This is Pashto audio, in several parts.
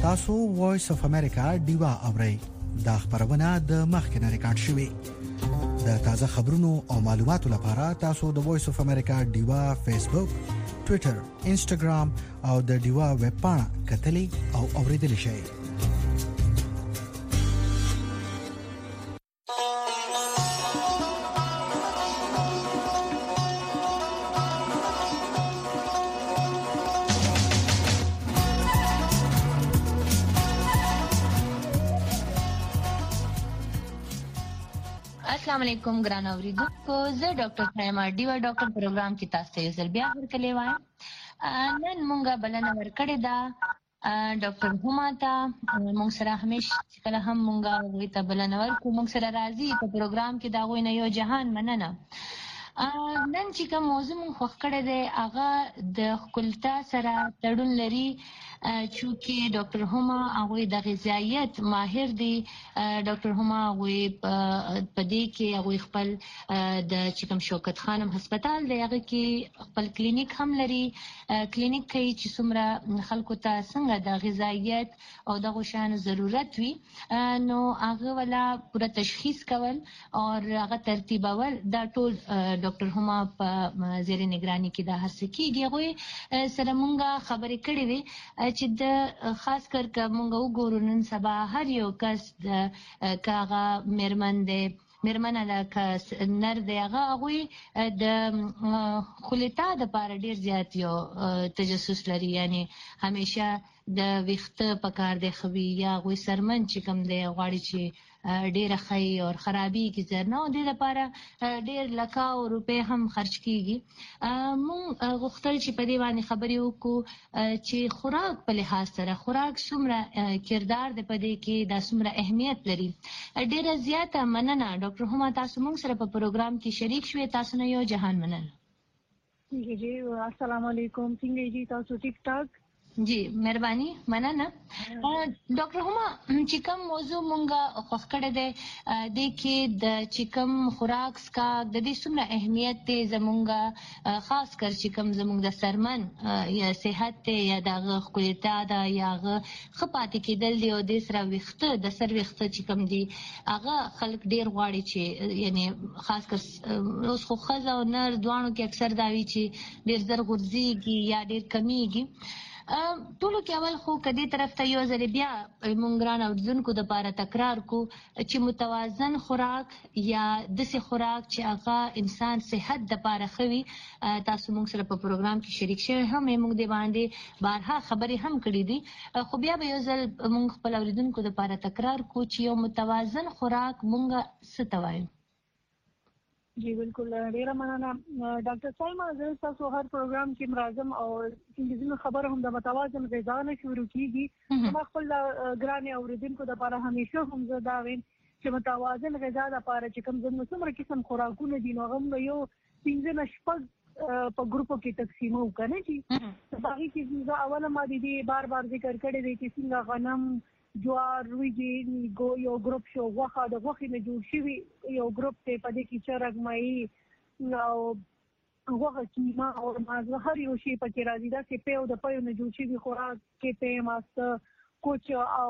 تاسو وایس اف امریکا ډیوا اورئ. دا خبرونه د مخکنه ریکارډ شوې. د تازه خبرونو او معلوماتو لپاره تاسو د وایس اف امریکا ډیوا فیسبوک، ټوئیټر، انسټاګرام او د ډیوا ویب پاڼه کتلې او اوریدل شئ. السلام علیکم ګران اوریدونکو، زه ډاکټر خیمه ډیوا ډاکټر پروګرام کې تاسو ته یو ځل بیا ورکړې وایم. نن مونږه بلنه ورکړې ده ډاکټر هما ته. مونږ سره همیشه کله هم مونږه هغوی ته بلنه ورکړو، مونږ سره راځي په پروګرام کې د هغوی نه یو جهان مننه. نن چې کوم موضوع مونږ خوښ کړی دی هغه د ښکلتا سره تړون لري، چونکې ډاکټر هما هغوی د غذایت ماهر دي. ډاکټر هما هغوی په دې کې هغوی خپل د چې کوم شوکت خانم هسپتال دی هغه کې خپل کلینیک هم لري. کلینیک کوي چې څومره خلکو ته څنګه د غذایت او دغو شیانو ضرورت وي نو هغه ولا پوره تشخیص کول او هغه ترتیبول دا ټول ډاکټر هما په زیر نگرانی کې دا هڅه کیږي. هغوی سره مونږه خبرې کړې وې چې د خاص کر که مونږ وګورو نن سبا هر یو کس که هغه میرمن دی میرمنه ده که نر دی هغوی د خلطا دپاره ډېر زیات یو تجسس لري، یعنی همیشه د ویښته په کار دی ښه وي یا هغوی سرمن چې کوم دی غواړي چې ډېره ښه او خرابېږي زر نه، او دې لپاره ډېر لکاو روپۍ هم خرج کېږي. مونږ غوښتل چې په دې باندې خبرې وکړو چې خوراک په لحاظ سره خوراک څومره کردار دی په دې کې، دا څومره اهمیت لري. ډېره زیاته مننه ډاکټر هما، تاسو مونږ سره په پروګرام کې شریک شوې. تاسو نه یو جهان مننه. جی السلام علیکم، څنګه جی تاسو ټیک ټاک؟ جی مهرباني مننه. ډاکټر هما چې کوم موضوع مونږه خوښ کړی دی دې کې د چې کوم خوراک څښاک د دې څومره اهمیت دی زمونږه، خاص کر چې کوم زمونږ د سرمن یا صحت دی یا د هغه ښکلتا ده یا هغه ښه پاتې کېدل دی او دې سره ویښته د سر ویښته چې کوم دي هغه خلک ډېر غواړي چې یعنی خاص کر اوس خو ښځه او نر دواړو کې اکثر دا وي چې ډېر زر غورځېږي یا ډېر کمیږي. ټولو کې اول خو که دې طرف ته یو ځلې بیا مونږ ګران اورېدونکو دپاره تکرار کړو چې متوازن خوراک یا داسې خوراک چې هغه انسان صحت دپاره ښه وي. تاسو مونږ سره په پروګرام کې شریک شوي هم مونږ دې باندې بارها خبرې هم کړي دي، خو بیا به یو ځل مونږ خپل اورېدونکو دپاره تکرار کړو چې یو متوازن خوراک مونږ څه ته وایو. جی بالکل ډیره مننه ډاکټر صاحبه. زه تاسو هر پروګرام کې راځم او څنګه خبره هم د متوازن غذا نه شروع کیږي. ما خپل ګران اوریدونکو لپاره همیشه هم زه دا وایم چې متوازن غذا لپاره چې کوم څومره قسم خوراکونه دي نو هغه یو 15 شپږ په ګروپو کې تقسیمو کنه چې باقي کې زه اوله ما دي بار ذکر کړی دی چې څنګه غنم، جوار، وریجې یو ګروپ شو، غوښه د غوښې نه جوړ شوي یو ګروپ دی، په دې کې چرګ، ماهي او غوښه، کیما او مازغه هر یو شی پکې راځي. داسې پیو د پیو نه جوړ شوي خوراک کې پی، ماسته، کوچ او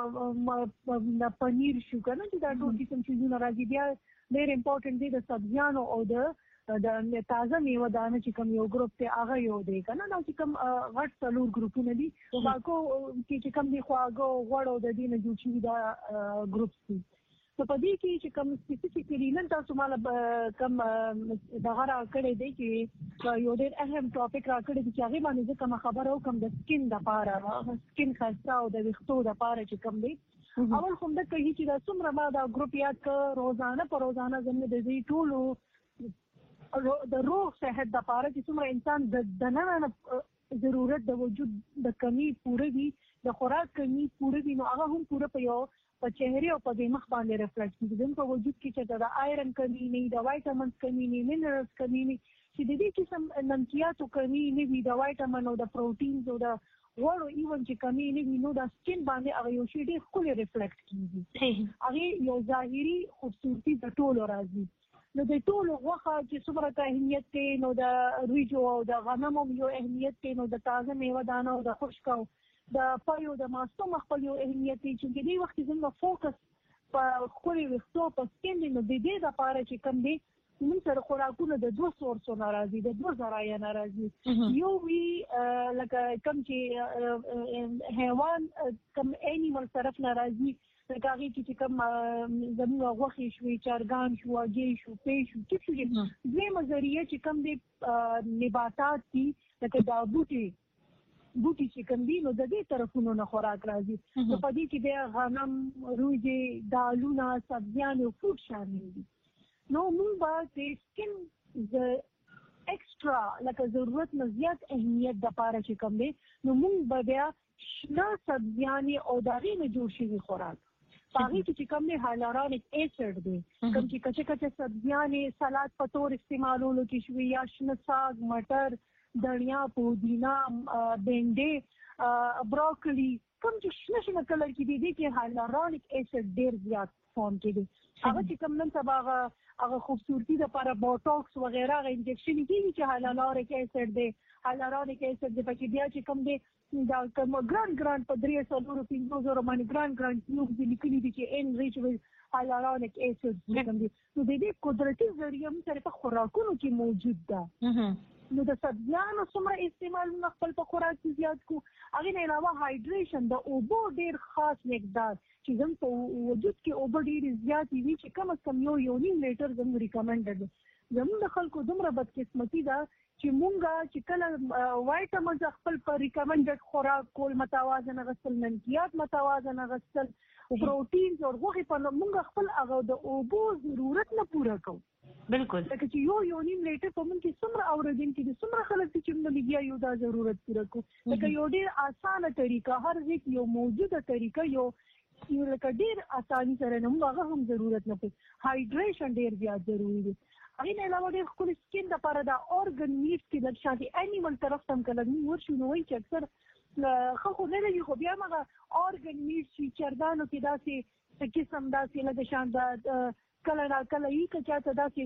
پنیر شو کنه چې دا ټول قسم چیزونه راځي. بیا ډېر امپورټنټ دی د سبزیانو او د تازه میوه دانه چې کوم یو ګروپ دی هغه یو دی کنه. دا چې کوم غټ څلور ګروپونه دي باکو چې کوم دی خواږه غوړ او د دې نه جوړ شوي دا ګروپ دي. نو په دې کې چې کوم سپیسیفیکلی نن تاسو مالا کوم دغه راکړی دی چې یو ډېر اهم ټاپک راکړی دی چې هغې باندې زه کومه خبره وکړم د سکین دپاره، سکین ښایسته او د ویښتو دپاره چې کوم دی. اول خو همدغه کوي چې دا څومره ما دا ګروپ یاد کړ روزانه په روزانه زموږ د دې ټولو د روغ صحت دپاره چې څومره انسان د دننه ضرورت د وجود د کمی پوره وي، د خوراک کمی پوره وي، نو هغه هم پوره په یو په چهرې او په دماغ باندې ریفلیکټ کېږي. زموږ په وجود کې چې د آیرن کمی نه وي، د وایټامنز کمی نه وي، منرلز کمی نه وي، چې د دې قسم نمکیاتو کمی نه وي، د وایټامن او د پروټینز او د غوړو ایون چې کمی نه وي، نو د سکین باندې هغه یو شی ډېر ښکلی ریفلیکټ کېږي. هغې یو ظاهري خوبصورتي د ټولو راځي. نو د ټولو غوښه چې څومره ته اهمیت دی، نو د وریجو او د غنمو یو اهمیت دی، نو د تازه میوه دانه او د خشک او د پایو د ماسوم خپل یو اهمیت دی چې دې وخت زموږ فوکس په خوري وختو په سکین نو د دې لپاره چې کوم دی موږ سره خوراکونه د 2 سورسو ناراضي د 2 ذرایع ناراضي یو وی لکه کوم چې حیوان کوم انیمل طرف ناراضي لکه هغه چې کوم زموږ غوښې شوي چرګان شو هګۍ شو پې شو ټیک شو دویمه ذریعه چې کوم دی نباتات دي لکه دا بوټي چې کوم دي نو د دې طرفونو نه خوراک راځي نو په دې کې د غنم روجې دالونه سبزیان او فروټ شامل دي نو موږ به د سکین د ایکسترا لکه ضرورت نه زیات اهمیت د پاره چې کوم دی نو موږ به بیا شنه سبزیان او داغې نه جوړ شوي خوراک هغې کې چې کوم دی هایلورونیک ایسډ دی کوم چې کچه کچه سبزیان سلاد په طور استعمالولو کې شوي یا شنه ساګ مټر دنیا پودینا بینډې بروکلی کوم چې شنه کلر کې دي کې هایلورونیک ایسډ ډېر زیات فارم کې دي هغه چې کوم نن سبا هغه خوبصورتي لپاره بوټاکس وغیرہ هغه انجکشن کیږي چې هایلورونیک ایسډ دی هایلورونیک ایسډ د پکې بیا چې کوم دی دا کوم ګران په 350 باندې ګران کیوب دي لیکلي دي چې انریچ وذ هایلورونیک ایسډ کوم دي نو د دې قدرتي ذریعہ موږ په خوراکونو کې موجود ده نو د سبزیانو څومره استعمال خپل په خوراک کې زیات کو هغه نه علاوه هایډریشن د اوبو ډیر خاص مقدار چې زموږ په وجود کې اوبه ډیر زیات وي چې کم از کم یو نیم لیټر زموږ ریکمنډډ زموږ د خلکو دومره بدقسمتي ده چې مونږه چې کله وایټامینز خپل په ریکمنډډ خوراک کول متوازن غسل منکیات متوازن غسل او پروتینز او غوښه په مونږ خپل هغه د اوبو ضرورت نه پوره کوو بالکل لکه چې یو نیم لیټر په مونږ کې څومره اوریدل کې څومره خلک چې موږ لګیا یو دا ضرورت پوره کوو لکه یو ډیر اسانه طریقه هر ځای یو موجوده طریقه یو لکه ډیر اساني سره نه هغه هم ضرورت نه پي هایډریشن ډیر زیات ضروری دی هغه نه علاوه ډیر خپل سکین د لپاره دا اورګن میټ کې د شانتي انیمل طرف تم کله ورشو نو وایي چې اکثر خو نه لګي خو بیا مغه اورګن میټ چې چرګانو کې داسې قسم داسې لکه شان دا کله یې که چاته داسې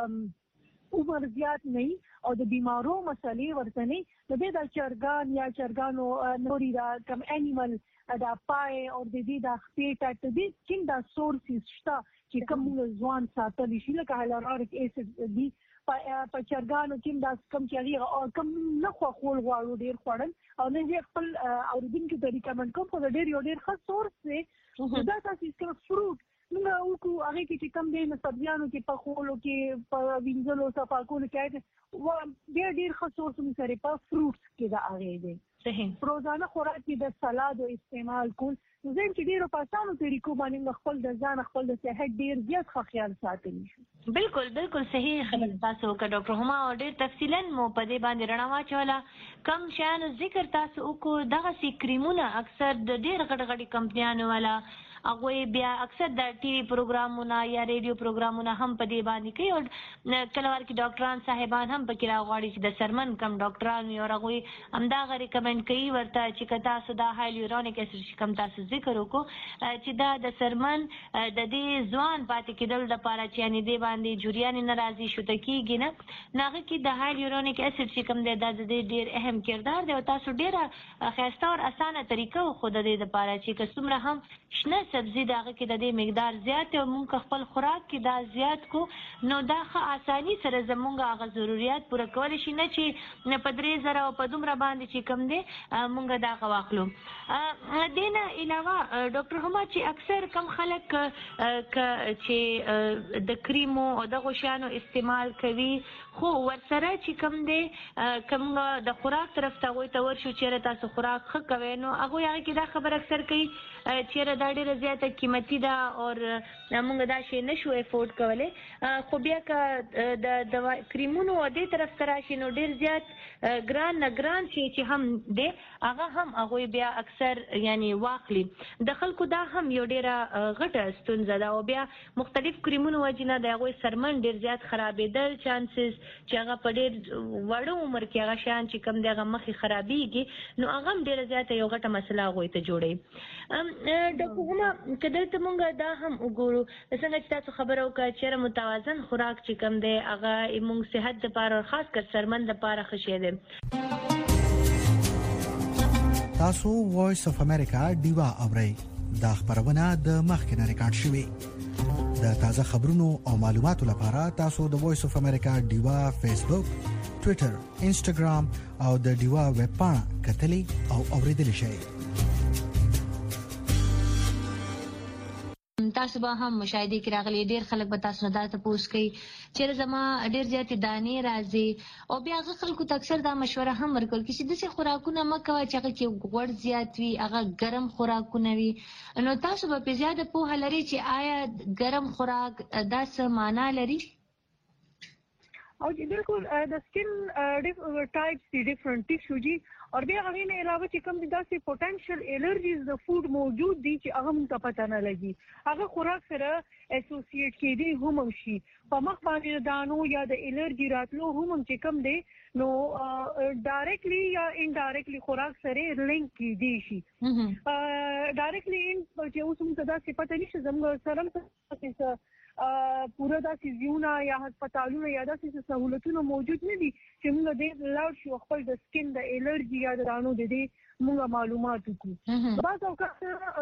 د عمر زیات نه او د بیمارو مسلې ورته نه د چرګان یا چرګانو نوري دا کم انیمل دا پای او د دې د خپې ټاټ دي چې دا سورسز شته چې کوم ځوان ساتل شي لکه هایلورونیک ایسډ دي په چرګانو کې دا کم چې کم نه خول غواړو ډیر خوړل او نه یې خپل اوریدونکو ته ریکمند کوم خو ډیر یو ډیر ښه سورس دی دا تاسو چې فروټ موږ کو هغه کې چې کم دی نو سبزیانو کې په خولو کې په وینځلو صفاکولو کې ډیر ښه سورس موږ سره په فروټس کې دا هغه دی صحیح روزانه خوراک کې د سلاد او استعمال کول زم چې ډیرو په اسانو طریقو باندې خپل د ځان خپل د صحت ډیر زیات خیال ساتلی شي بالکل صحیح خبر تاسو وکړه ډاکټر هما او ډیر تفصیلا مو په دې باندې رڼا واچوله کم شان ذکر تاسو وکړو دغه سي کریمونه اکثر د ډیر غټ کمپنیانو والا هغه بیا اکثر د ټي وي پروګرامونه یا ریډیو پروګرامونه هم په دې باندې کوي او کله ورکه ډاکټران صاحبان هم پکې راغواړي چې د سرمن کم ډاکټران یو هغه همدغه ریکمند کوي ورته چې کتا سودا هایلورونیک ایسډ کم تاسو ذکر وکړو چې دا د سرمن د دې ځوان پاتې کېدل لپاره چې یعنی دې باندې جوړیان ناراضي شو ته کېږي نه ناغه کې د هایلورونیک ایسډ چې کم د دې ډیر اهم کردار دی او تاسو ډیره خاصه او اسانه طریقه خو د دې لپاره چې کومره هم شنه سبزی داغه کې د دې مقدار زیات او مونږ خپل خوراک کې دا زیات کو نو دا ښه اساني سره زمونږ هغه ضرورت پوره کول شي نه چې نه په 3000 او په دومره باندې چې کم دی مونږ دا غواخلو دینه علاوه ډاکټر هما چې اکثر کم خلک چې د کریمو او د غوښانو استعمال کوي خو ورسره چې کم دی کم د خوراک طرف ته وي تور شو چې تاسو خوراک ښه کوي نو هغه یې کې دا خبر اکثر کوي چې دا ډیره زیاته قیمتي ده او موږ دا شی نشو افورد کولای خو بیا که د کریمونو دې طرف سره شي نو ډیر زیات ګران شي چې هم دی هغه هم هغه بیا اکثر یعنی واخلي د خلکو دا هم یو ډیره غټه ستونزه ده او بیا مختلف کریمونو وجنه د هغه سرمن ډیر زیات خرابېدل چانسز چې هغه په ډیر وړو عمر کې هغه شان چې کم دغه مخې خرابېږي نو هغه هم ډیره زیاته یو غټه مسله هغه ته جوړي ډاکټر هما کله ته مونږ دا هم وګورو څنګه چې تاسو خبرو وکړه چې متوازن خوراک چې کم دی هغه موږ صحت لپاره خاص کر سرمن لپاره ښه شی دی تاسو وایس اف امریکا ډیوا اورئ دا خبرونه د مخکنه ریکارډ شوې د تازه خبرونو او معلوماتو لپاره تاسو د وایس اف امریکا ډیوا فیسبوک ټوئیټر انسټاګرام او د ډیوا ویب پاڼه کتلی او اوریدلی شئ تاسو به هم مشاهده کې راغلي ډیر خلک به تاسو نه دا تاسو کوي چې زما ډیر زیات دانې راځي او بیا هغه خلکو ته اکثر دا مشوره هم ورکول چې د څه خوراکونه مکه چې هغه کې غوړ زیات وي هغه ګرم خوراکونه وي نو تاسو به په زیاده پوهه لري چې آیا ګرم خوراک دا څه معنا لري او بالکل د سکن ټایپس دي ډیفرنٹ ټیشو دي او بیا هغه نه علاوه چې کوم داسې پوتنشل الرجیز د فود موجود دي چې هغه موږ ته پته نه لګي هغه خوراک سره اسوسییټ کېدی هم شي په مخ باندې دانو یا د الرجی راتلو هم چې کوم دی نو ډایرکټلی یا انډایرکټلی خوراک سره لینک کېدی شي ډایرکټلی چې اوس موږ ته داسې پته نشي زموږ سره پورا داسې زیونه یا هسپتالونه یا داسې سہولتونه موجود نه دي چې موږ د لاړ شو خپل د سکن د الرجی یا د رانو د دې موږ معلومات وکړو بعض اوقات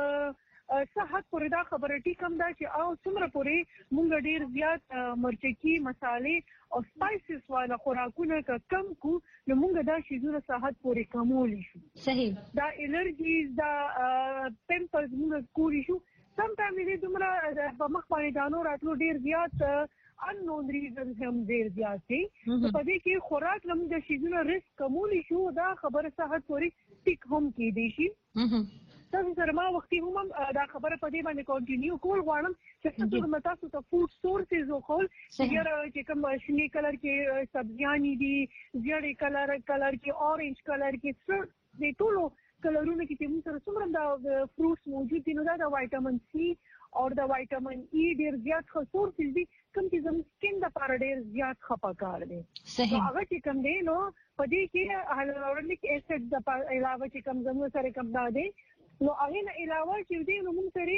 صحت پورې دا خبره ټیکم دا چې او څومره پورې موږ ډیر زیات مرچکی مصالې او سپایسز والا خوراکونه کم کو نو موږ دا شیزونه صحت پورې کمول شو صحیح دا الرجیز دا پمپلز موږ کولی شو sometimes دې دومره په مخ باندې دانو راتلو ډیر زیات unknown reasons هم ډیر زیات دي په دې کې خوراک لم د شیزونو ریسک کمول شو دا خبره صحت پورې ټیک هم کې دي شي تاسو سره ما وختي هم دا خبره په دې باندې کنټینیو کول غواړم چې تاسو تاسو ته فود سورسز او کول چې کوم شنی کلر کې سبزیان دي زیړې کلر کې اورنج کلر کې د ټولو کلرونه کې موږ سره څومره د فروټس موجود دي نو دا د وایټامین سی او د وایټامین ای ډیر زیات خصوصي دي کوم چې زموږ سکن د لپاره ډیر زیات خپکار دي صحیح هغه چې کوم دی نو په دې کې هایلورونیک ایسید د علاوه چې کوم زموږ سره کوم دی نو هغه نه علاوه چې دی نو موږ سره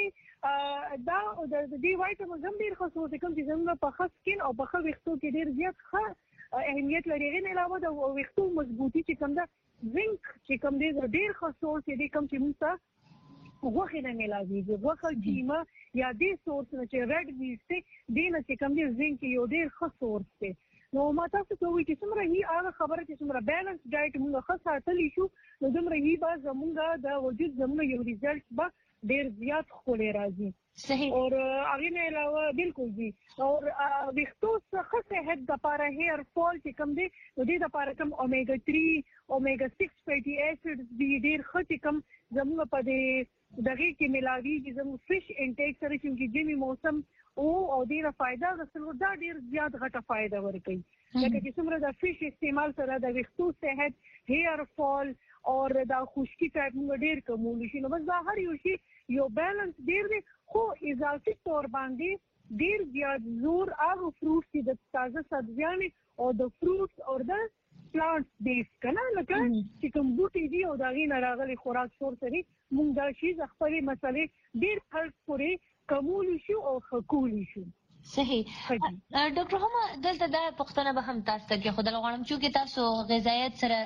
دا د دې وایټامین هم ډیر خصوصي کوم چې زموږ په خاص سکن او په خو وختو کې ډیر زیات اهمیت لري غن علاوه د وختو مضبوطی چې کوم دا زنک چې کوم دی ډیر خصوصي دي کوم چې موږ ته غوښه نه ملاويږي غوښه کیما یا دې سورس نه چې ریډ میټ ته دې نه چې کوم دی زنک یو ډیر خصوص دی نو ما تاسو ته وایي چې څومره هي هغه خبره چې څومره بیلانس ډایټ موږ خاصه تللی شو نو څومره هي با زموږ د وجود زموږ یو ریزلټ به ډیر زیات خولې راځي صحیح اور هغه نه علاوه بالکل دي اور وختو څخه صحت د لپاره هیر فال چې کوم دي د دې لپاره کوم اومیګا 3 اومیګا 6 فیټي اسیډز دي ډیر خطي کوم زموږ په دې دغه کې ملاويږي زموږ فش انټیک سره چې ګیمي موسم او ډیره فائدہ غسل دا ډیر زیات غټه فائدہ ورکوي لکه چې څومره د فش استعمال سره د وختو صحت هیر فال اور دا خشکی ټایپ موږ ډیر کومول شي نو بس دا هر یو شی یو بیلانس ډیر دی خو اضافي تور باندې ډیر زیات زور هغه فروټس چې د تازه سبزیانې او د فروټس او د پلانټس بیس کنه لکه چې کوم بوټي دي او دا غي نه راغلي خوراک شور سره موږ دا شی خپل مسلې ډیر هر پورې کومول شو او خکول شو صحیح ډاکټر هم دلته دا پښتنه به هم تاسو ته کې خدای غواړم چې تاسو غذایت سره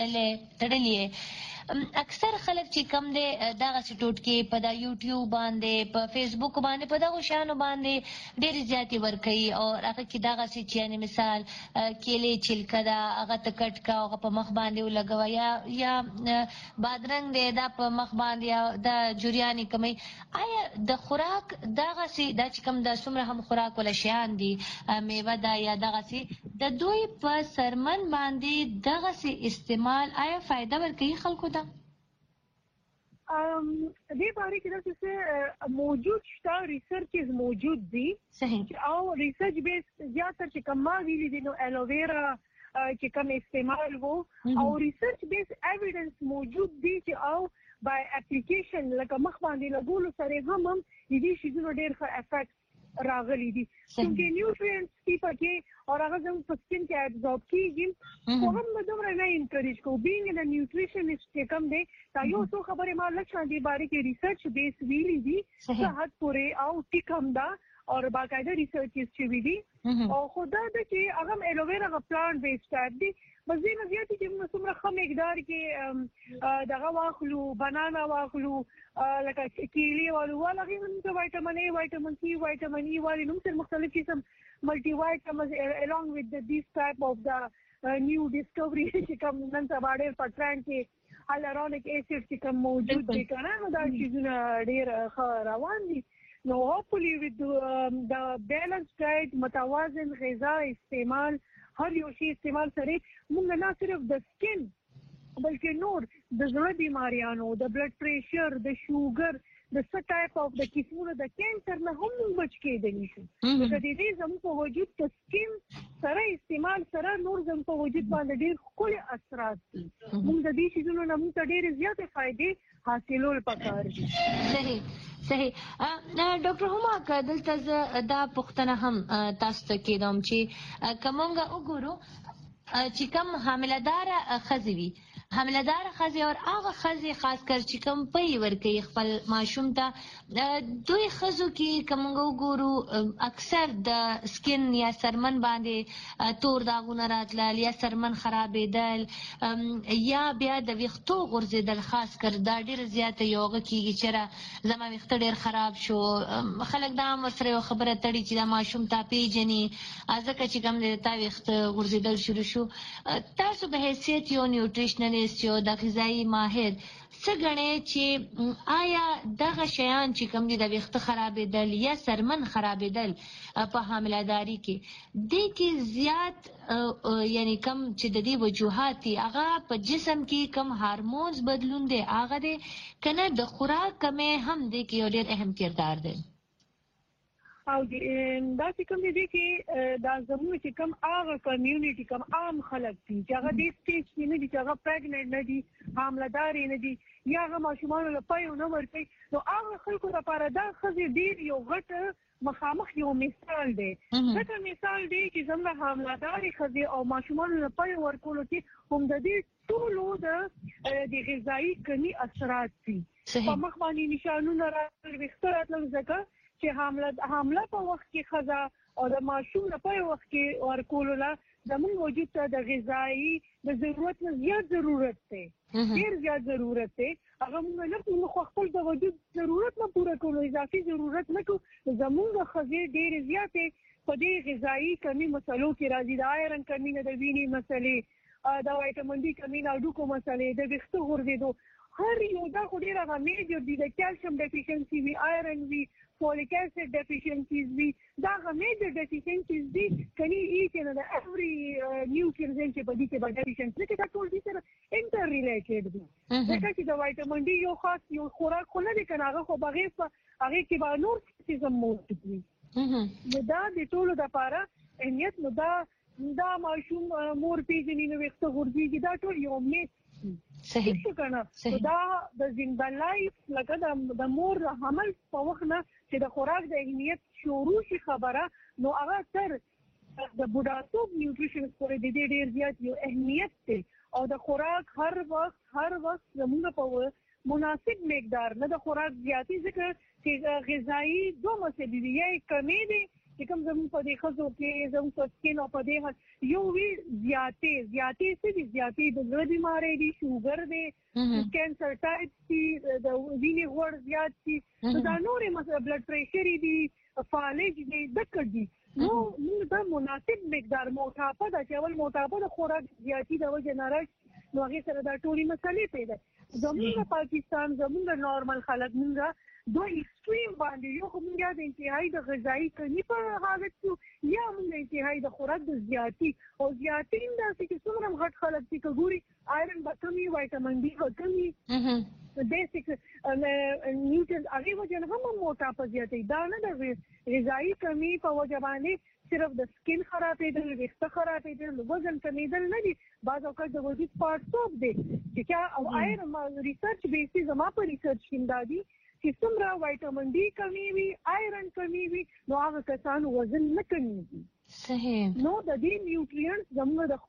تړلې اکثر خلک چې کم دي دغه ټوټکي په دا یوټیوب باندې په فیسبوک باندې په دغه شانو باندې ډېر زیاتې ورکوي او هغه کې دغه چې یعنی مثال کېلې چلکه دا هغه تکټ کا هغه په مخ باندې ولګوي یا بادرنګ دی دا په مخ باندې دا جوریانی کمی آیا د خوراک دغه دا چې کم د څومره هم خوراک ولا شیان دي میوه دا یا دغه د دوی په سرمن باندې دغه استعمال آیا فائدہ ورکوي خلکو ته دې باره کې دا څه موجود شته ریسرچز موجود دي صحیح او ریسرچ بیس زیاتره چې کوم ویلي دي نو الوویرا چې کوم استعمال وو او ریسرچ بیس ایویډنس موجود دي چې او بای اپلیکیشن لکه مخ باندې لګول سره هم دې شي نو ډېر ښه افیکټ راغلي دي چې نیوټریانټس کی پکې او هغه زموږ په سکن کې ابزورب کیږي خو هم دومره نه انکریج کو بینګ ان نیوټریشنست چې کوم دی دا یو څو خبره ما لږ شان دي باره کې ریسرچ بیس ویلي دي صحت پورې او ټیکم دا او باقاعده ریسرچ شوي دي او خدا د چې هغه ایلوویرا غ پلانټ بیس ټایپ دي بس دې نه زیاتې چې موږ څومره کم مقدار کې دغه واخلو بنانا واخلو لکه کیلي والو هغه هم د وایټامین ای وایټامین سی وایټامین ای والي نو څه مختلف قسم ملټي وایټامینز along with this type of the new discovery چې کوم نن سبا ډېر په ټرند کې هایلورونیک اسید چې کوم موجود دي کنه نو دا چیزونه ډېر روان دي نو hopefully with the balanced diet متوازن غذا استعمال هر یو شی استعمال سره موږ نه صرف د سکن بلکې نور د زړه بیماریانو د بلډ پریشر د شوګر د څه ټایپ اف د کیسونو د کینسر نه هم بچ کېدلی شي د دې زموږ په وجود د سکن سره استعمال سره نور زموږ په وجود باندې ډېر ښکلي اثرات دي موږ د دې شیزونو نه موږ ته ډېرې زیاتې فائدې حاصلول پکار دي صحیح ډاکټر هما دلته دا پوښتنه هم تاسو ته کېدم چې کومه وګورو چې کوم حامله‌دار ښځې وي حامله‌دار ښځې او هغه ښځې خاص کر چې کوم پی ورکوي خپل ماشوم ته دوی ښځو کې کوم وګورو اکثر د سکن یا سرمن باندې تور داغونه راتلل یا سرمن خرابېدل یا بیا د ویښتو غورځېدل خاص کر دا ډېره زیاته یوغه کېږي چې زما ویښته ډېر خراب شو خلک دا هم ورسره یو خبره تړي چې دا ماشوم تا پیژني ځکه چې کوم دی تا ویښته غورځېدل شروع شو تاسو به حیثیت یو نیوټریشنل یو د غذایي ماهر څه ګڼئ چې آیا دغه شیان چې کوم دي د ویښته خرابېدل یا سرمن خرابېدل په حامله‌داري کې دې کې زیات یعنی کم چې د دې وجوهات دي هغه په جسم کې کم هارمونز بدلون دی هغه دی که نه د خوراک کمې هم دې کې یو ډېر اهم کردار دی او دا چې کوم دي چې دا زموږ چې کوم هغه کمیونټي کوم عام خلک دي چې هغه د سټیج کې نه دي چې هغه پریګننټ نه دي حامله‌دار نه دي یا هغه ماشومان له پایو نه ورکوي نو هغه خلکو لپاره دا ښځې ډېر یو غټ مخامخ یو مثال دی ځکه مثال دی چې زموږ حامله‌دارې ښځې او ماشومان له پایو ورکولو کې هم د دې ټولو د غذایي کمي اثرات دي په مخ باندې نشانونه راتلل ویښته راتلل ځکه چې حامله په وخت کې ښځه او د ماشوم په وخت کې ورکولو لا زموږ وجود ته د غذایي د ضرورت نه زیات ضرورت دی ډېر زیات ضرورت دی هغه موږ خپل د وجود ضرورت نه پوره کولو اضافي ضرورت نه کوو زموږ ښځې ډېرې زیاتې په دې غذایي کمي مسلو کې راځي د آیرن کمي نه د وینې مسلې د وایټامین ډي کمي نه هډوکو مسلې د ویښتو غورځېدو هر یو دا خو ډېر هغه میجر دي د کیلشیم ډیفیشنسي وي آیرن وي فولیک اسید ډیفیشنسیز وي دا هغه میجر ډیفیشنسیز دي کني ایچ ان د ایوری نیوټریشن چې په دې کې به ډیفیشنسي کې دا ټول دي سره انټر ریلیټډ دي ځکه چې د وایټامین ډي یو خاص یو خوراک خو نه دی کنه هغه خو بغیر هغه کې به نور سیستم موجود وي نو دا د ټولو لپاره اهمیت نو دا ماشوم مور پیژني نو وخت غورځيږي دا ټول یو میث صحیح کنه دا د زنده لایف لکه د مور حمل په وخت نه چې د خوراک د اهمیت شروع شي خبره نو هغه تر د بوډاتوب نیوټریشن پورې د دې ډېر زیات یو اهمیت دی او د خوراک هر وخت زموږ په مناسب مقدار نه د خوراک زیاتی ځکه چې غذایی دوه مسلې دي یا کمې دي چې کوم زموږ په دې ښځو کې زموږ په سکن او په دې یو وی زیاتې څه دي زیاتې د زړه بیمارۍ دي شوګر دی کینسر ټایپ دي د وینې غوړ زیات دي دا نورې مثلا بلډ پریشر دي فالج دي دکړ دي نو موږ دا مناسب مقدار موټاپه د چول موټاپه د خوراک زیاتی د وجه نه راځي نو هغه سره دا ټولې مسلې پیدا زموږ پاکستان زموږ نورمال خلک موږ دوه ایکستریم باندې یو موږ د انتهایی د غذایی کمی په حالت کې یا موږ انتهایی د خوراک د زیاتی او زیاتی انداسې چې څومره غټ خلک چې ګوري آیرن به کمی وایټامین ډي به کمی بیسیک نیوټرینز هغه وجه نه هم موټاپه زیاتې دا نه د غذایی کمی په وجه باندې صرف د سکن خرابېدل ویښته خرابېدل وزن کمیدل نه دي بعض اوقات د وجود پارټوب دی چې او آیرن ریسرچ بیسي زما په ریسرچ کې دا دي چې څومره وایټامین ډي کمی وي آیرن کمی وي نو هغه کسان وزن نه کمیږي صحیح نو د دې نیوټریانټ زموږ د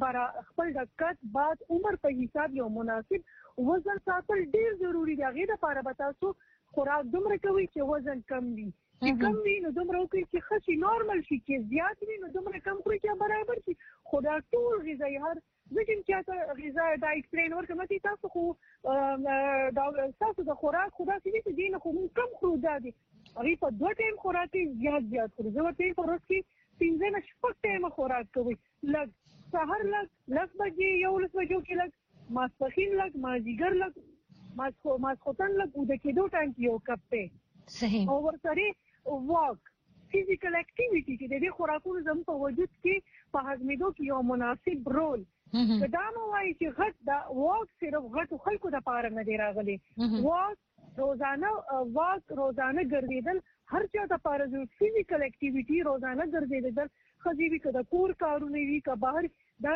خپل د کټ بعد عمر په حساب یو مناسب وزن ساتل ډیر ضروری دی هغه لپاره به تاسو خوراک دومره کوي چې وزن کم وي چې کم وي نو دومره وکړي چې ښه شي نارمل شي، چې زیات وي نو دومره کم کړي چې برابر شي. خو دا ټول غذایي هر زه چې چاته غذا ډایټ پلان ورکړم چې تاسو خو تاسو د خوراک خو داسې دي چې دې نه خو موږ کم خورو. دا دي هغې په 2 ټایم خوراک کې زیات خورو. زه ورته په ورځ کې 15 نه 6 ټایمه خوراک کوئ. لږ سهار لږ 10 بجې 11 بجو کې لږ، ماسپښین لږ، مازدیګر لږ، ماسخوتن لږ، د کېدو ټایم کې یو کپ دی. صحیح. او ورسره واک فزیکل اکټیویټي چې د دې خوراکونو زموږ په وجود کې په هضمېدو کې یو مناسب رول. که دا مو وایي چې غټ دا واک صرف غټو خلکو دپاره نه دی راغلی. واک روزانه ګرځېدل هر چا دپاره ضروري. فزیکل اکټیویټي روزانه ګرځېدل ښځې وي، که د کور کارونه وي، که بهر، دا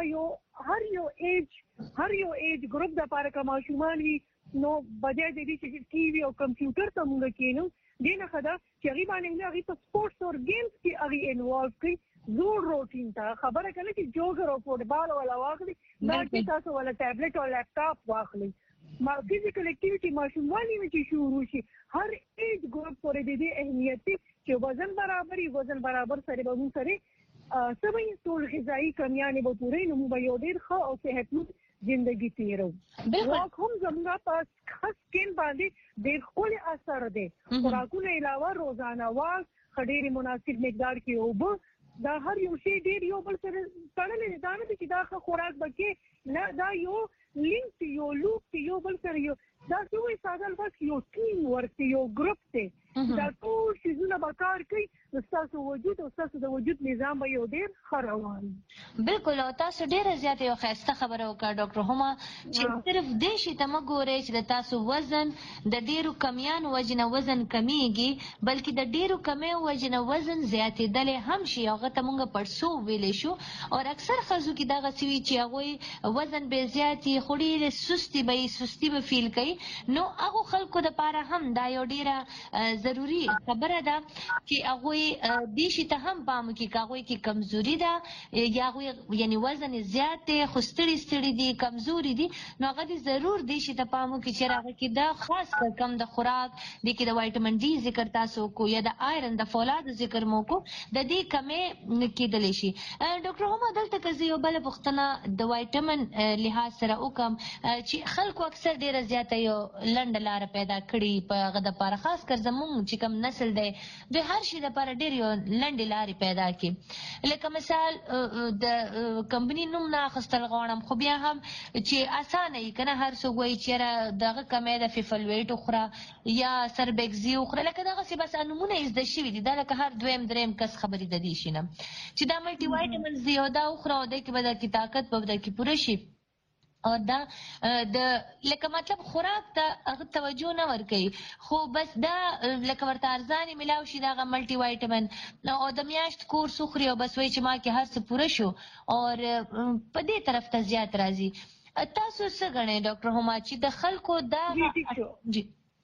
هر یو ایج ګروپ دپاره که ماشومان وي نو بجای د دې چې ټي وي او کمپیوټر ته موږ کښېنو دې نه ښه ده چې هغې باندې هغې په سپورټس او ګیمز کې هغې انوالو کړي. زوړ روټین ته خبره که نه چې جوګر او فوټبال والا واخلي، دا چې تاسو والا ټابلیټ او لیپټاپ واخلي. فزیکل اکټیویټي ماشوموالي نه چې شروع شي. هر ایج ګروپ پورې د دې اهمیت دی چې وزن برابر وي. وزن برابر سره به موږ سره سبا ټول غذایي کمیانې به پوره نو موږ به یو ډېر ښه او صحتمند زندگی تیرو. واک هم زموږ په خاص سکین باندې ډېر ښکلی اثر دی. خوراکونه علاوه روزانه واک ښه ډېرې مناسب مقدار کې اوبه، دا هر یو شی ډېر یو بل سره تړلی دی. دا نه دی چې دا ښه خوراک به کې نه، دا یو لینک دی، یو لوپ دی، یو بل سره یو داسې وایي ساده الفاظ کې یو ټیم ورک دی، یو ګروپ دی. دا ټول څیزونه به کار کوي نو ستاسو وجود او ستاسو د وجود نظام به یو ډېر ښه روان وي. بالکل. او تاسو ډېره زیاته یو ښایسته خبره وکړه ډاکټر هما چې صرف دې شي ته مه ګورئ چې د تاسو وزن د ډېرو کمیانو وجې نه وزن کمیږي، بلکې د ډېرو کمیو وجې نه وزن زیاتېدلی هم شي. هغه ته موږ پړسوب ویلی شو. او اکثر ښځو کې دغسې وي چې هغوی وزن به زیات وي خو ډېرې سستي به فیل کوي. نو هغو خلکو دپاره هم دا یو ډېره ضروري خبره ده چې هغوی دې شي ته هم پام وکړي. که هغوی کې کمزوري ده یا هغوی یعنې وزن یې زیات دی خو ستړي دي، کمزوري دي، نو هغه دې ضرور دې شي ته پام وکړي چې هغه کې دا خاص کم د خوراک دې کې د وایټامین ډي ذکر تاسو وکړو یا د آیرن د فولادو ذکر مو وکړو، د دې کمې کېدلی شي. ډاکټر هما دلته که زه یو بله پوښتنه د وایټامین لحاظ سره وکړم چې خلکو اکثر ډېره زیاته یو لنډه لاره پیدا کړي په هغه دپاره، خاص کر زمونږ چې کوم نسل دی دوی هر شي دپاره ډېر یو لنډې لارې پیدا کړي. لکه مثال د کمپني نوم نه اخیستل غواړم خو بیا هم چې اسانه وي که نه، هر څوک وایي چې یاره دغه کمی ده فیفلویټ وخوره یا سربیکزي وخوره، لکه دغسې بس نومونه یې زده شوي دي. دا لکه هر دریم کس خبرې د دې شي نه چې دا ملټي وایټامنز دي او دا وخوره او دی کې به در کې طاقت به در کې پوره شي. او دا د لکه مطلب خوراک ته هغه توجه نه ورکوي، خو بس دا لکه ورته ارزانې میلاو شي دغه ملټي وایټامن او د میاشت کورس وخوري او بس وایي چې ما کې هر څه پوره شو او په دې طرف ته زیات راځي. تاسو څه ګڼئ ډاکټر هما چې د خلکو دا جی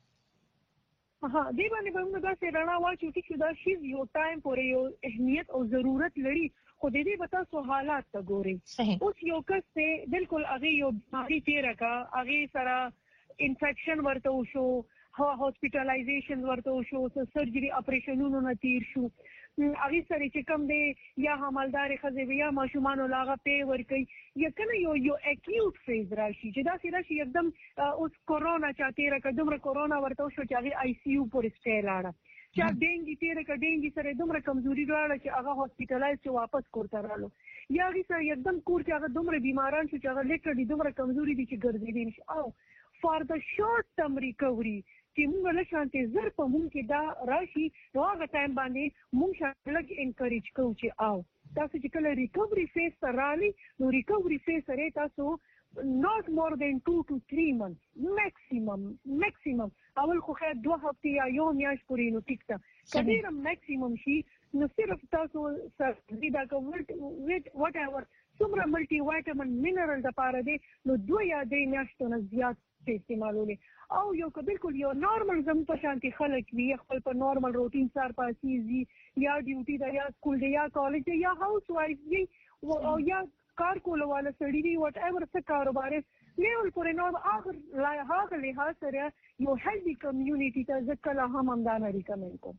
دې باندې به موږ داسې رڼا واچو چې دا شی یو ټایم پورې یو اهمیت او ضرورت لري، خو د دې به تاسو حالات ته ګورئ. اوس یو کس دی بالکل هغې یو بیماري تېره کړه، هغې سره انفیکشن ورته وشو، هاسپیټلایزیشن ورته وشو، سرجري اپریشنونو نه تېر شو، هغې سره چې کوم دی یا حملدارې ښځې وي یا ماشومانو له هغه پی ورکوي یا که نه یو اکیوټ فیز راشي چې داسې راشي یکدم اوس کورونا چا تېره کړه، دومره کورونا ورته وشو چې هغې آی سی یو پورې سټی لاړه، چا ډینګي تېره کړه، ډینګي سره دومره کمزوري راړه چې هغه هاسپیټلایز چې واپس کور ته رالو، یا هغې سره یکدم کور چې هغه دومره بیماران شو چې هغه لیټرلي دومره کمزوري دي چې ګرځېدی نشي. او فار د شارټ ټرم ریکوري چې موږ له شانتې زر په موږ کې دا راشي نو هغه ټایم باندې موږ شاید لږ انکریج کوو چې تاسو چې کله ریکوري فیز ته رالي نو ریکوري فیز سره تاسو not more than 2 to 3 months maximum اول خو خیر 2 هفتې یا یو میاشت پورې نو ټیک ده، که ډېره میکسیمم شي نو صرف تاسو سبزي دا که وټ ایور څومره ملټي وایټامن منرل دپاره دی نو 2 یا 3 میاشتو نه زیات استعمالولی. او یو که بالکل یو نارمل زموږ په شانتې خلک وي خپل په نارمل روټین سار پاسېږي یا ډیوټي ده یا سکول دی یا کالج دی یا هاوس وایف وي او یا کار کولو والا سړي وي وټ ایور څه کاروبار لیول پورې نو هغه لحاظ سره یو هیلدي کمیونټي ته زه کله هم همدا نه ریکمنډ کوم.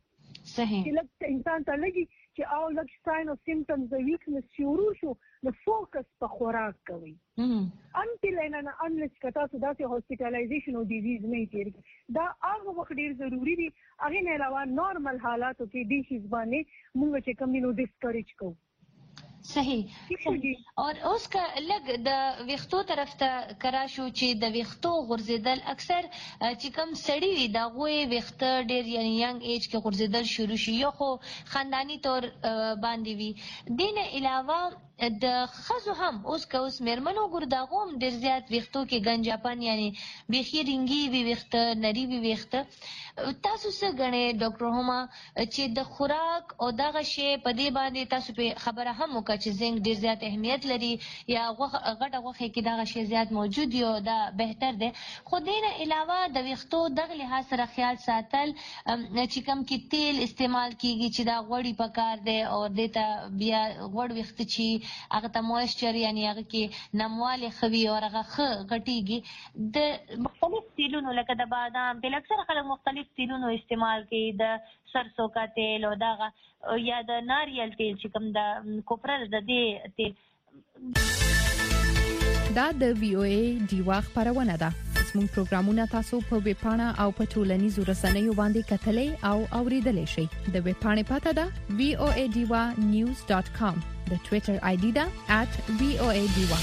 صحیح چې لکه انسان ته لګي چې او لکه ساين او سیمپټمز د ویکنس شروع شو نو فوکس په خوراک کوي انټل ان انلیس کتا څه داسې هاسپټلایزیشن او ډیزیز نه کیږي دا هغه وخت ډیر ضروری دي هغه نه علاوه نارمل حالاتو کې ډیشز باندې موږ چې کوم دي نو ډیسکریج کوو صحیح اور اوس کا لګ د ویختو طرف ته کرا شو چې د ویختو غورځیدل اکثر چې کم سړی وي دا غوي ویخت ډیر یعنی ینګ ایج کې غورځیدل شروع شي یو خو خاندانی طور باندې وي دینه علاوه د خزو هم اوس میرمنو ګرداغوم ډیر زیات ویختو کې گنجاپن یعنی بخیر رنگي وی ویخت نری وی ویخت تاسو څه غنې ډاکټر هما چې د خوراک او دغه شی په دې باندې تاسو په خبره هم وکړه چې زنګ ډیر زیات اهمیت لري یا غټه غوخه کې دغه شی زیات موجود یو دا بهتر دی خو دینه علاوه د ویختو دغه لحاظ سره خیال ساتل چې کم کې تیل استعمال کیږي چې دا غوړی پکار دی او دته بیا غوړ ویخت چی هغه ته موئسچر یعنی هغه کې نمواله خوي او هغه غټيږي د مختلف تیلونو لکه د بادام په اکثر خلک مختلف تیلونو استعمال کوي د سرسو کا تیل او دغه یا د ناریل تیل چې کوم د کوپر د دې تیل دا د وی او ای دیوا خبرونه ده زموږ پروګرامونه تاسو په ویب پاڼه او په ټولنیزو رسنیو باندې کتلې او اوریدلې شئ د ویب پاڼې پته ده voadiwa.news.com د ټوئیټر آی ډی ده @voadiwa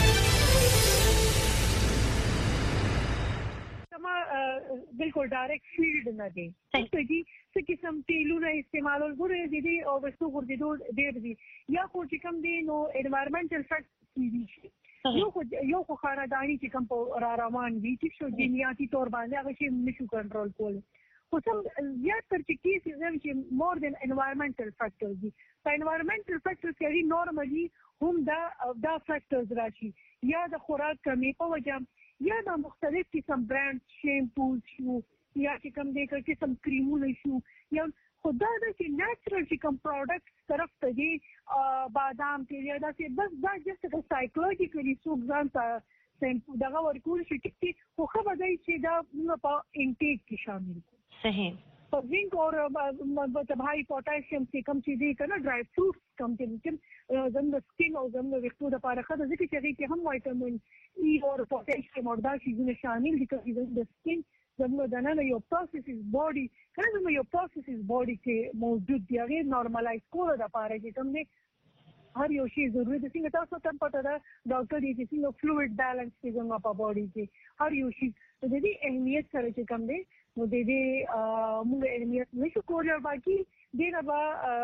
بالکل ډایرکټ فیلډ نه دی څه قسم تیلونه استعمالول غوړي دي او وسو ګرځیدو ډېر دي یا خو چې کوم دي نو انوایرنمنټل فیکټرز دي یو خو خاردانی چې کوم را روان دي چې شو جینیاتي تور باندې هغه شی نشو کنټرول کول خو سم زیات تر چې کیسز هم چې مور دین انوایرنمنټل فیکټرز دي په انوایرنمنټل فیکټرز کې نورمالي هم دا فیکټرز راشي یا د خوراک کمی په وجه یا د مختلف قسم برانډ شیمپوز شو یا چې کوم دې قسم کریمونه شو یا خدا د چې نېچرل چې کوم پروډکټ طرف ته دي بادام تیل یا دا چې بس دا جست سایکولوژیکلی څوک ځان ته سیمپو دغه ورکول شي چې خو خبره دی چې دا په انټیک کې شامل صحیح په زینک او په هاي پوتاشیم چې کوم چې دي کنه ډرای فروټس کوم چې زموږ سکین او زموږ ویښتو د لپاره ښه ده ځکه چې هغه کې هم وایټامین ای او پوتاشیم او دا شیونه شامل دي چې د سکین زموږ د نن یو پروسیسز باډي کنه زموږ یو پروسیسز باډي کې موجود دی هغه نارملایز کول د لپاره چې کوم دي هر یو شی ضروري دي څنګه تاسو ته پته ده ډاکټر دې چې څنګه فلوئډ بیلانس کې زموږ په باډي کې هر یو شی د دې اهمیت سره چې کوم دي نو د دې موږ اهمیت نشو کولای باقي دغه با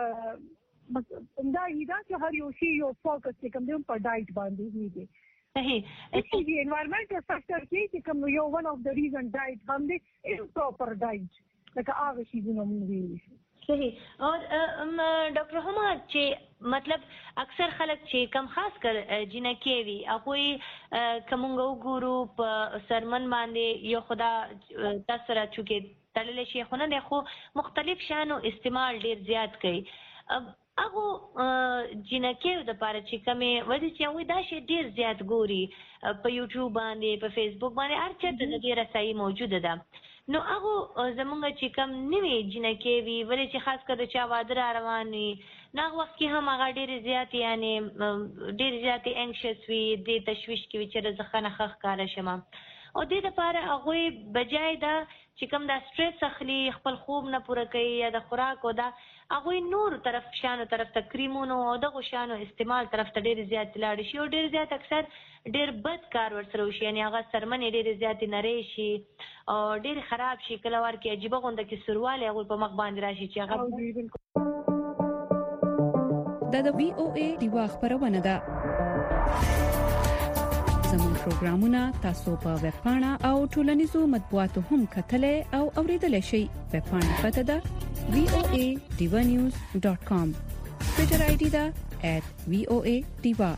دا ایدا چې هر یو شی یو فوکس کې کوم دي په ډایټ باندې دی صحیح the environmental factor کې کوم یو one of the reason diet باندې improper diet لکه هغه شی زموږ ویل صحیح اور ډاکټر هما چې مطلب اکثر خلک چې کم خاص کر جنکې وي هغه کومغه وګورو په سرمن باندې یو خدا تاسو را چوکې تړلې شي خو نه خو مختلف شانو استعمال ډیر زیات کوي هغه جنکې د لپاره چې کومه ودی چې وای دا شی ډیر زیات ګوري په یوټیوب باندې په فیسبوک باندې هر چاته د دې رسایي موجوده ده نو هغه زمونږ چې کوم نوې جنکې وی ولې چې خاص کر چا واده روان وي نو وخت کې هم هغه ډیر زیات یعنی ډیر زیات انکشس وي د تشویش کې چې ځخنه خخ کار شمه او د لپاره هغه بجای دا چې کوم دا سټرس اخلي خپل خوب نه پوره کوي یا د خوراک او دا هغه نور طرف شانو طرف ته کریمونو او د غشانو استعمال طرف ته ډیر زیات لاړ شي او ډیر زیات اکثر ډیر بد کار ورسره وشي یعنی هغه سرمنې ډیر زیات نری شي او ډیر خراب شي کله ورکه عجیب غونډه کې سرواله هغه په مخ باندې راشي چې هغه د وی او ای دیوا خبرونه ده زموږ پروګرامونه تاسو په ویب پاڼه او ټولنیزو مطبوعاتو هم کتلې او اوریدلې شئ ویب پاڼه پته ده voadiwa.news.com ټوئیټر آی ډی ده @voadiwa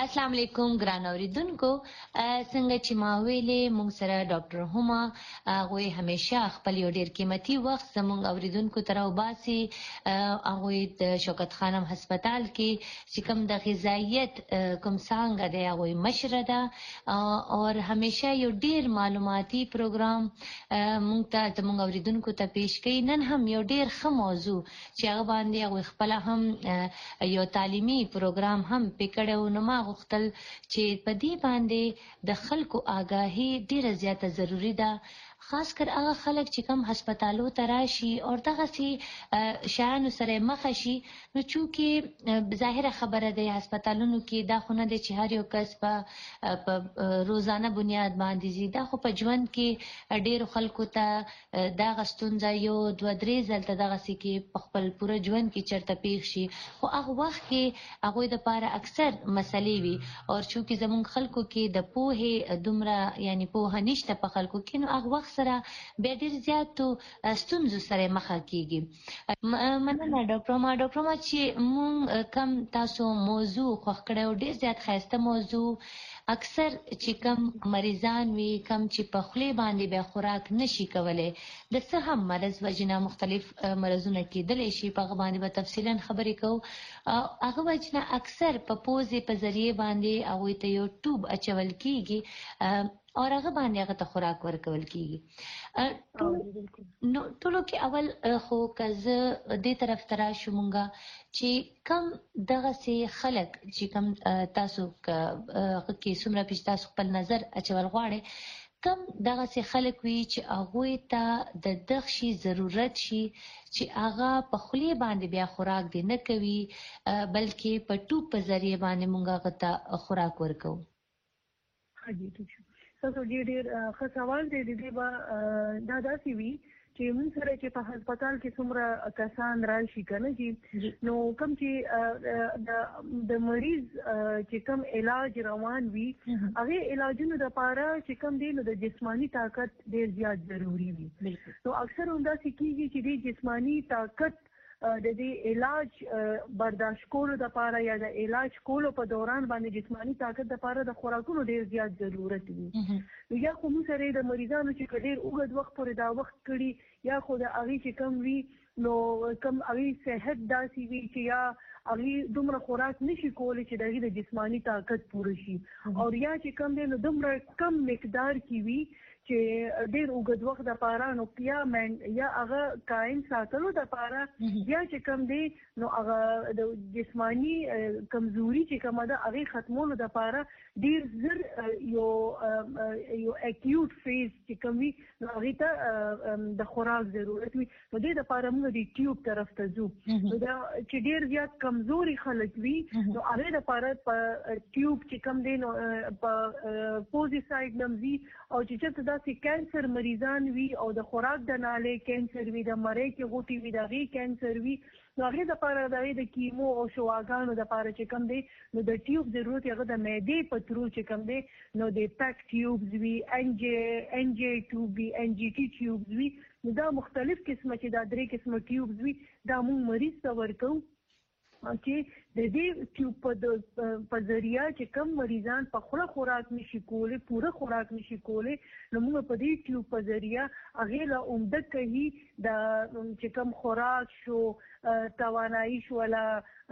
السلام علیکم ګران اوریدونکو څنګه چې ما ویلې مونږ سره ډاکټر هما هغه همیشه خپل یو ډیر قیمتي وخت زموږ اوریدونکو تر وباسي هغه د شوکت خانم هسپتال کې چې کوم د غذایت کوم څنګه دی هغه مشره ده او همیشه یو ډیر معلوماتي پروګرام مونږ ته زموږ اوریدونکو ته پیش کوي. نن هم یو ډیر ښه موضوع چې هغه باندې هغه خپل هم یو تعلیمي پروګرام هم پکړو نو ما غوښتل چې په دې باندې د خلکو آگاهي ډیره زیاته ضروری ده، خاص کر هغه خلک چې کوم هسپتالو ته راشي او دغه سي شایانو سره مخ شي. نو چونکې ظاهره خبره ده هسپتالونو کې دا خو نه دي چې هر یو کس په روزانه بنیاد باندې زی دا خو په ژوند کې ډیرو خلکو ته دا غستونځه یو 2-3 ځله دغه سي کې په خپل پوره ژوند کې چرته پیښ شي، خو هغه وخت کې هغه د پاره اکثر مسلې وي او چونکې زمونږ خلکو کې د پوهې دومره یعنی پوهه نشته په خلکو کې، نو هغه وخت سره به ډیر زیاتو ستونزو سره مخ کیږي. مننه ډاکټر ما چې مونږ کم تاسو موضوع خوښ کړو، ډیر زیات خاسته موضوع. اکثر چې کم مریضان وي کم چې په خولې باندې به خوراک نشي کولای د څه هم مرز وجنه مختلف مرزونه کېدلی شي، په هغه باندې به تفصیلا خبرې کوو. هغه وجنه اکثر په پوزې په ذریعه باندې هغوی ته یو ټوب اچول کیږي او هغه باندې هغه ته خوراک ورکول کیږي. نو ټولو کې اول خو کزه دې طرف ترا شومږه چې کم دغه سي خلک چې کم تاسو کې څومره پیش تاسو خپل نظر اچول غواړي، کم دغه سي خلک وي چې هغه ته د دغه شي ضرورت شي چې هغه په خولې باندې بیا خوراک دی نه کوي بلکې په ټوب په ذریعه باندې مونږ هغه ته خوراک ورکو. حاجی تاسو ډیر ښه سوال دی. دې به دا داسې وي چې موږ سره چې په هسپتال کې څومره کسان راشي کنه چې نو کوم چې د مریض چې کوم علاج روان وي هغه علاجونو لپاره چې کوم دی نو د جسمانی طاقت ډیر زیات ضروری وي. نو اکثر همدا کیږي چې د جسمانی طاقت د دې علاج برداشت کولو لپاره یا د علاج کولو په دوران باندې جسمانی طاقت لپاره د خوراکونو ډیر زیات ضرورت وي. نو یا کوم سره د مریضانو چې ډیر اوږد وخت پورې دا وخت کړي یا خو د هغه چې کم وي نو کم هغه صحت داسي وي چې یا هغه دومره خوراک نشي کولی چې دغه د جسمانی طاقت پوره شي، او یا چې کم دی نو دومره کم مقدار کې وي چې ډیر اوږد وخت د پاره نو یا هغه قائم ساتلو د پاره یا چې کم دی نو هغه د جسمانی کمزوري چې کومه ده هغه ختمولو د پاره ډیر زر یو اکیوټ فیز چې کوم وي نو هغه ته د خوراک ضرورت وي. نو د پاره موږ د ټیوب طرف ته ځو. نو دا چې ډیر زیات کمزوري خلک وي نو هغه د پاره په ټیوب چې کوم دی نو په پوزي سایډ نمزي، او چې داسې کینسر مریضان وي او د خوراک د نالې کینسر وي، د مړۍ کې غوټي وي، د غي کینسر وي، نو هغه د لپاره د کیمو او شواګانو د لپاره چې کوم دی نو د ټیوب ضرورت هغه د معدې په ترو چې کوم دی نو د پیک ټیوبز وي، ان جی ټیوب وي، ان جی ټي ټیوبز وي. نو دا مختلف قسمه چې دا 3 قسمه ټیوبز وي دا موږ مریض ته ورکو چې د دې ټیوب په ذریعہ چې کم مریضان په خوله خوراک نشي کولی، پوره خوراک نشي کولی، نو موږ په دې ټیوب په ذریعہ هغه له عمده کوي د چې کم خوراک شو، توانایي شو، ولا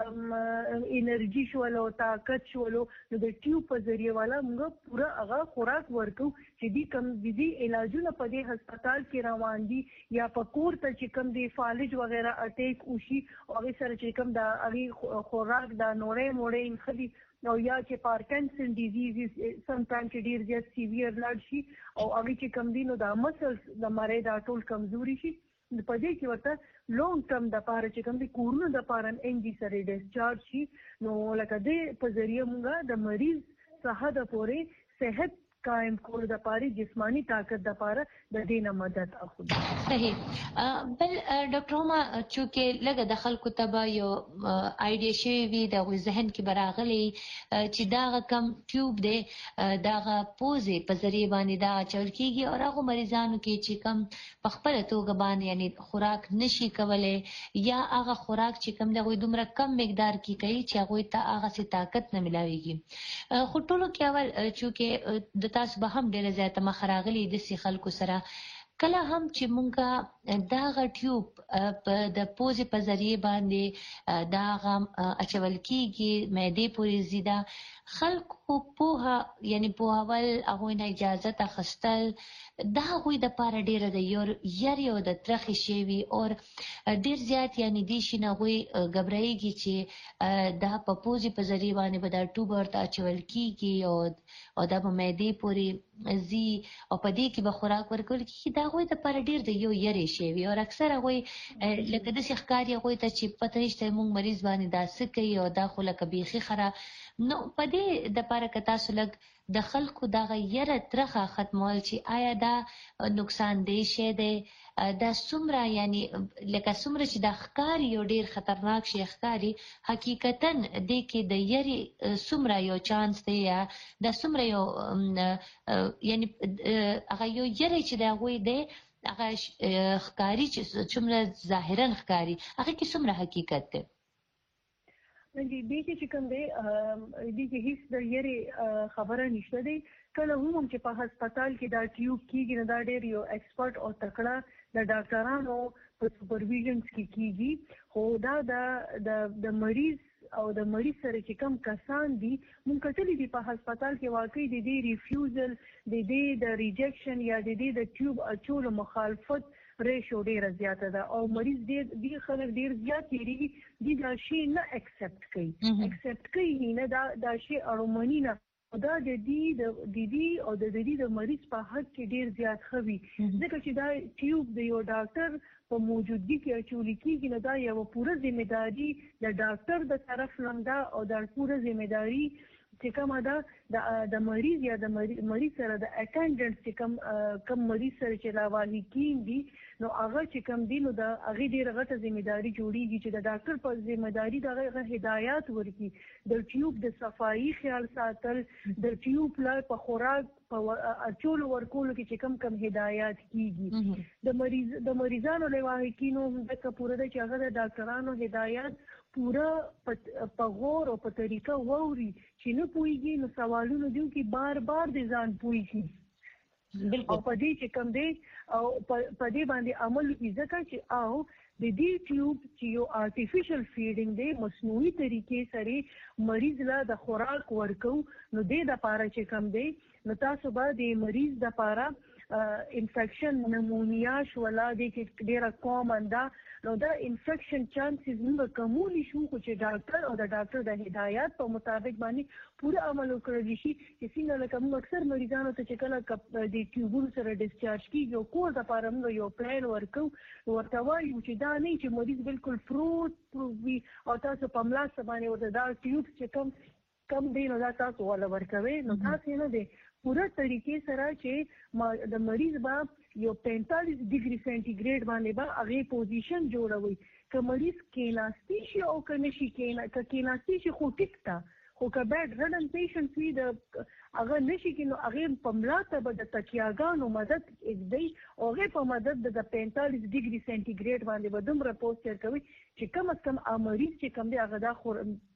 انرژي شو، ولا طاقت شو، نو د ټیوب په ذریعہ والا موږ پوره هغه خوراک ورکو چې دې کم دي علاجونه په دې هسپتال کې روان دي یا په کور ته چې کم دي فالج وغیرہ اٹیک وشي او هغه سره چې کم د هغه خوراک د نورې موړې خدي او یا چې پارکنسن ډیزیز سمټایم چې ډیر زیات سیویر لاړ شي او هغه چې کم دي نو د مسلز د مړې د ټول کمزوري شي. په دې کې ورته لونګ ټرم د پاره چې کوم دي کورونو د پاره ان جی سره ډیسچارج شي. نو لکه دې په ذریعہ موږ د مریض صحت پورې صحت قائم کول د پاره جسمانی طاقت د پاره د دینه مدد اخلي. صحیح. بل ډاکټر ما چې لګه د خلکو تبا یو آیډیا شي وي د ذهن کې براغلي چې دا کم ټیوب دی دا پوزې په ذریعہ باندې دا چول کیږي او هغه مریضانو کې چې کم په خپل توګه باندې یعنی خوراک نشي کولای یا هغه خوراک چې کم دغه دومره کم مقدار کې کوي چې هغه ته هغه سي طاقت نه ملاويږي. خو ټولو کې اول چې د تاسو به هم ډېر زیاته مخراغلي د سي خلکو سره کله هم چې مونږه دا غټیوب په د پوزې په ذریعہ باندې دا غم اچول کیږي معدې پورې زیاده خلکو په یعنی په اول هغه نه اجازه اخستل دا غوي د پاره ډیره د یاري او د ترخی شوی او ډیر زیات یعنی دي شنه غوي غبرایږي چې دا په پوزي په ذریعہ باندې به د ټوب ورته چول کیږي او د معدې پوري زی او په دې کې به خوراک ورکول کیږي دا غوي د پاره ډیر د یاري شوی او اکثر غوي لکه د ښکاری غوي ته چې پته نشته مونږ مریض باندې داسې کوي او دا خو لکه بیخي خره نو په دې د پاره کتا سلګ د خلکو دا غیره ترخه ختمول چې آیا دا نقصان دی شه دی دا سمره یعنی لکه سمره چې د ښکاری یو ډیر خطرناک شي ښکاری حقیقتا د کې د یری سمره یو چانس دی یا د سمره یو یعنی هغه یو یری چې دا غوي دی هغه ښکاری چې څومره ظاهرا ښکاری هغه کې څومره حقیقت دی. دې کې چې کوم دی دې کې هیڅ د یری خبره نشته دی کله هم چې په هسپتال کې دا ټیوب کیږي نه دا ډېر یو ایکسپرټ او تکړه د ډاکټرانو په سپرویژنز کې کیږي خو دا د مریض او د مریض سره چې کم کسان دي مونږ کتلی دي په هسپتال کې واقعي د دې ریفیوزل د ریجیکشن یا د دې د ټیوب اچولو مخالفت ریشو ډیره زیاته ده او مریض ډیر خلک ډیر زیات یریږي دا شی نه اکسپټ کوي نه دا شی اړومنی نه دا د دې او د دې د مریض په حق کې ډیر زیات خوي ځکه چې دا ټیوب د یو ډاکټر په موجودګي کې اچول کیږي نه دا یو پوره ذمہداري د ډاکټر د طرف لنده او د پوره ذمہداري چې کومه ده د مریض یا د مریض سره د اټینډنټ چې کم مریض سره چې راوالي کیږي نو هغه چې کم دی نو د هغه ډیره غټه ذمہداري جوړیږي چې د ډاکټر په ذمہداري دغه هدایات ورکړي د ټیوب د صفایي خیال ساتل د ټیوب لا په خوراک په اچول ورکول کې چې کم هدایات کیږي د مریضانو لواحقینو د پوره د چې هغه د ډاکټرانو هدایات پوره په غور او په طریقه ووري چې نه پويږي نو سوالونه دي چې بار د ځان پويږي او په دې چې کوم دی او په دې باندې عمل ځکه چې او د دې ټیوب چې یو آرټیفیشل فیډینګ دی مصنوعي طریقې سره مریض لا د خوراک ورکو نو د لپاره چې کوم دی نو تاسو به د مریض د لپاره انفیکشن نمونیا شولا د کې ډیره کومن ده نو دا انفیکشن چانسز موږ کومولی شو چې ډاکټر او د ډاکټر د هدایت په مطابق باندې پوره عمل وکړي شي چې څنګه لکه موږ اکثر مریضانو ته چې کله د ټیوبونو سره ډیسچارج کیږي او کور د لپاره موږ یو پلان ورکو ورته وایو چې دا نه چې مریض بالکل فروټ وي او تاسو په ملاس باندې ورته دا ټیوب چې کم دی نو دا تاسو ولا ورکوي نو تاسو نه دی پوره طریقې سره چې د مریض با یو 45 ډیګري سنټیګریډ باندې با هغه پوزیشن جوړوي که مریض کیناستی شي او که نشي کیناستی شي خو ټیک تا خو که بیډ ریډن پیشنټ وي د هغه نشي کینو هغه په ملاته به د تکیاګانو مدد دی او هغه په مدد د 45 ډیګري سنټیګریډ باندې به دومره پوسټر کوي چې کم از کم مریض چې کم دی هغه دا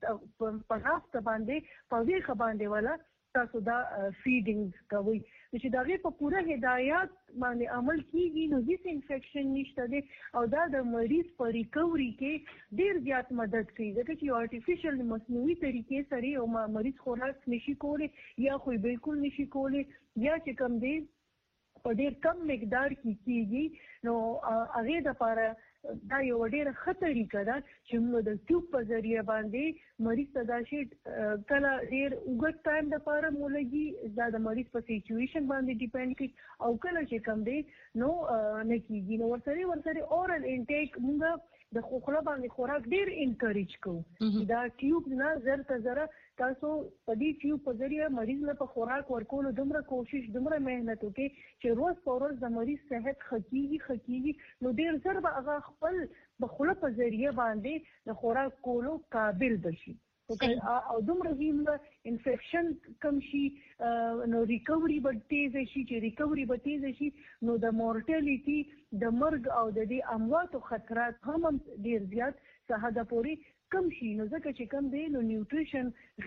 په نافته باندې په ویخه باندې ولا تاسو دا فیډینګ کوي چې دا غي په پوره هدایت باندې عمل کیږي نو هیڅ انفیکشن نشته دی او دا د مریض په ریکوري کې ډیر زیات مدد کوي ځکه چې آرټیفیشل مصنوعي طریقې سره یو مریض خوراک نشي کولی یا خو بالکل نشي کولی یا چې کم دی په ډیر کم مقدار کې کیږي نو هغه د لپاره دا یو ډیره خطرې کړه چې موږ د ټیوب په ذریعہ باندې مریض ته دا شي کله ډیر وګت ټایم د لپاره مولګي دا د مریض په سچويشن باندې ډیپند کوي او کله چې کم دی نو نه کیږي نو ورسره اورال انټیک موږ د خوخله باندې خوراک ډیر انکریج کوو دا ټیوب نه زر ته زره تاسو په دې ټیوب په ذریعہ مریض له خوراک ورکولو دومره کوشش دومره مهنت وکړي چې روز په ورځ د مریض صحت خکېږي نو ډیر زر به هغه خپل بخله په ذریعہ باندې د خوراک کولو قابل بشي او دومره هم انفیکشن کم شي نو ریکوري به تیز شي چې ریکوري به تیز شي نو د مورټالټي د مرګ او د دې امواتو خطرات هم ډیر زیات ساده پوري کم شي نو ځکه چې کم دی نو نیوټریشن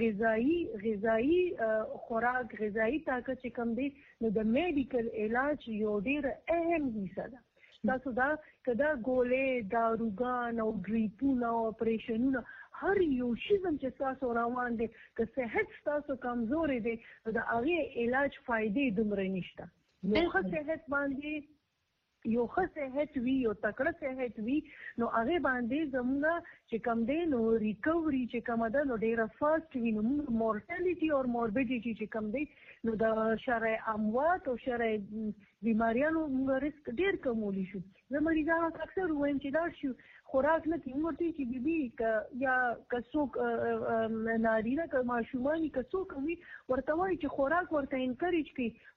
غذایی خوراک غذایی طاقت چې کم دی نو د میډیکل علاج یو ډیر اهم حصہ ده تاسو دا کدا ګولې داروګان او ډریپونه او اپریشنونه هر یو شی چې تاسو روان دي که صحت تاسو کمزوري دي دا هغه علاج فائدې دومره نشته نو خو صحت باندې یو ښه صحت وي یو تکړه صحت وي نو هغه باندې زموږ چې کم دی نو ریکوري چې کم ده نو ډیره فاست وي نو مورټالټي او موربیډیټي چې کم دی نو د شرع اموات او شرع بیماریانو موږ ریسک ډیر کمولی شو زه مریضانو ته اکثر وایم چې دا شو خوراک نه کیږي ورته چې بیبي یا کڅوک نارینه که ماشومانی کڅوک وي ورته وایي چې خوراک ورته انکریج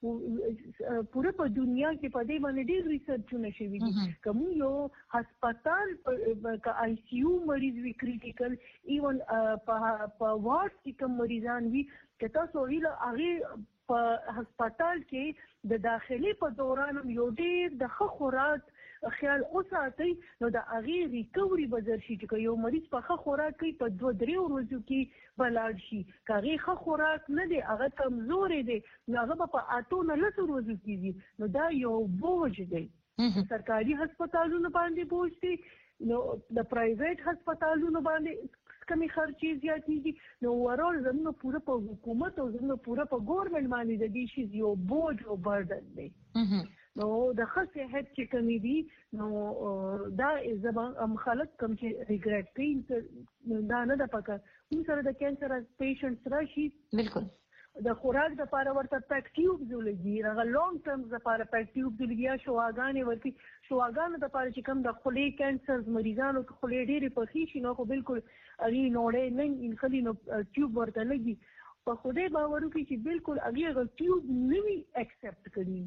کړي پوره په دنیا کې په دې باندې ډیر ریسرچونه شوي دي کوم یو هسپتال که آی سی یو مریض وي کریټیکل ایون په وارډ کې کوم مریضان وي که تاسو ویل هغه په هسپتال کې د داخلي په دوران یو ډیر د ښه خوراک خیال اوساتئ نو د هغې ریکوري به زر شي چې یو مریض په ښه خوراک کوي په 2-3 ورځو کې به لاړ شي که هغې ښه خوراک نه دی هغه کمزوری دی نو هغه به په 8-9 ورځو کې ځي نو دا یو بوج دی سرکاري هسپتالونو باندې بوج دی نو د پرایویټ هسپتالونو باندې کمی خرچې زیاتېږي نو ورول زموږ پوره په حکومت او زموږ پوره په ګورنمنټ باندې د دې شي یو بوج او برډن دی نو د ښه صحت چې کمی دي نو دا زموږ خلک کوم چې ریګریټ کوي دا نه ده پکار موږ سره د کینسر پیشنټس راشي بالکل د خوراک د لپاره ورته پیک ټیوبز ولګي هغه لانګ ټرمز لپاره پیک ټیوبز ولګي یا شواګانې ورکړي شواګانو د لپاره چې کوم د خولې کینسر مریضانو کې خولې ډېرې پخې شي نو خو بالکل هغې نوړې نه انخلي نو ټیوب ورته لګي په خدای باور وکړي چې بالکل هغې ټیوب نه وي اکسپټ کړي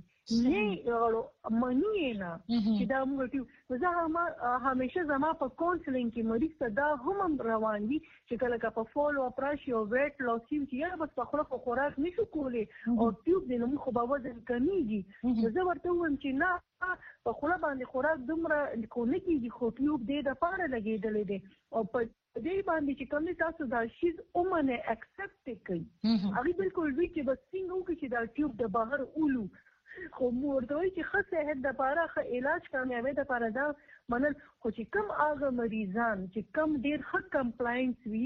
نه مني یې نه چې دا موږ ټیوب زه همیشه زما په کونسلینګ کې مریض ته دا هم روان دي چې کله که په فالو اپ راشي او ویټ لاس چې یا بس په خوله خو خوراک نشو کولی او ټیوب دی نو موږ خو به وزن کمیږي نو زه ورته ووایم چې نه په خوله باندې خوراک دومره کو نه کېږي خو ټیوب دی دپاره لګېدلی دی او په دې باندې چې کوم تاسو دا شیز اومنه اکسپټ کوي هغه بالکل وی چې بس څنګه وکړي چې دا ټیوب د بهر اولو خو ورته وایي چې ښه صحت دپاره ښه علاج کامیابۍ دپاره دا منل خو چې کوم هغه مریضان چې کوم ډېر ښه کمپلاینس وي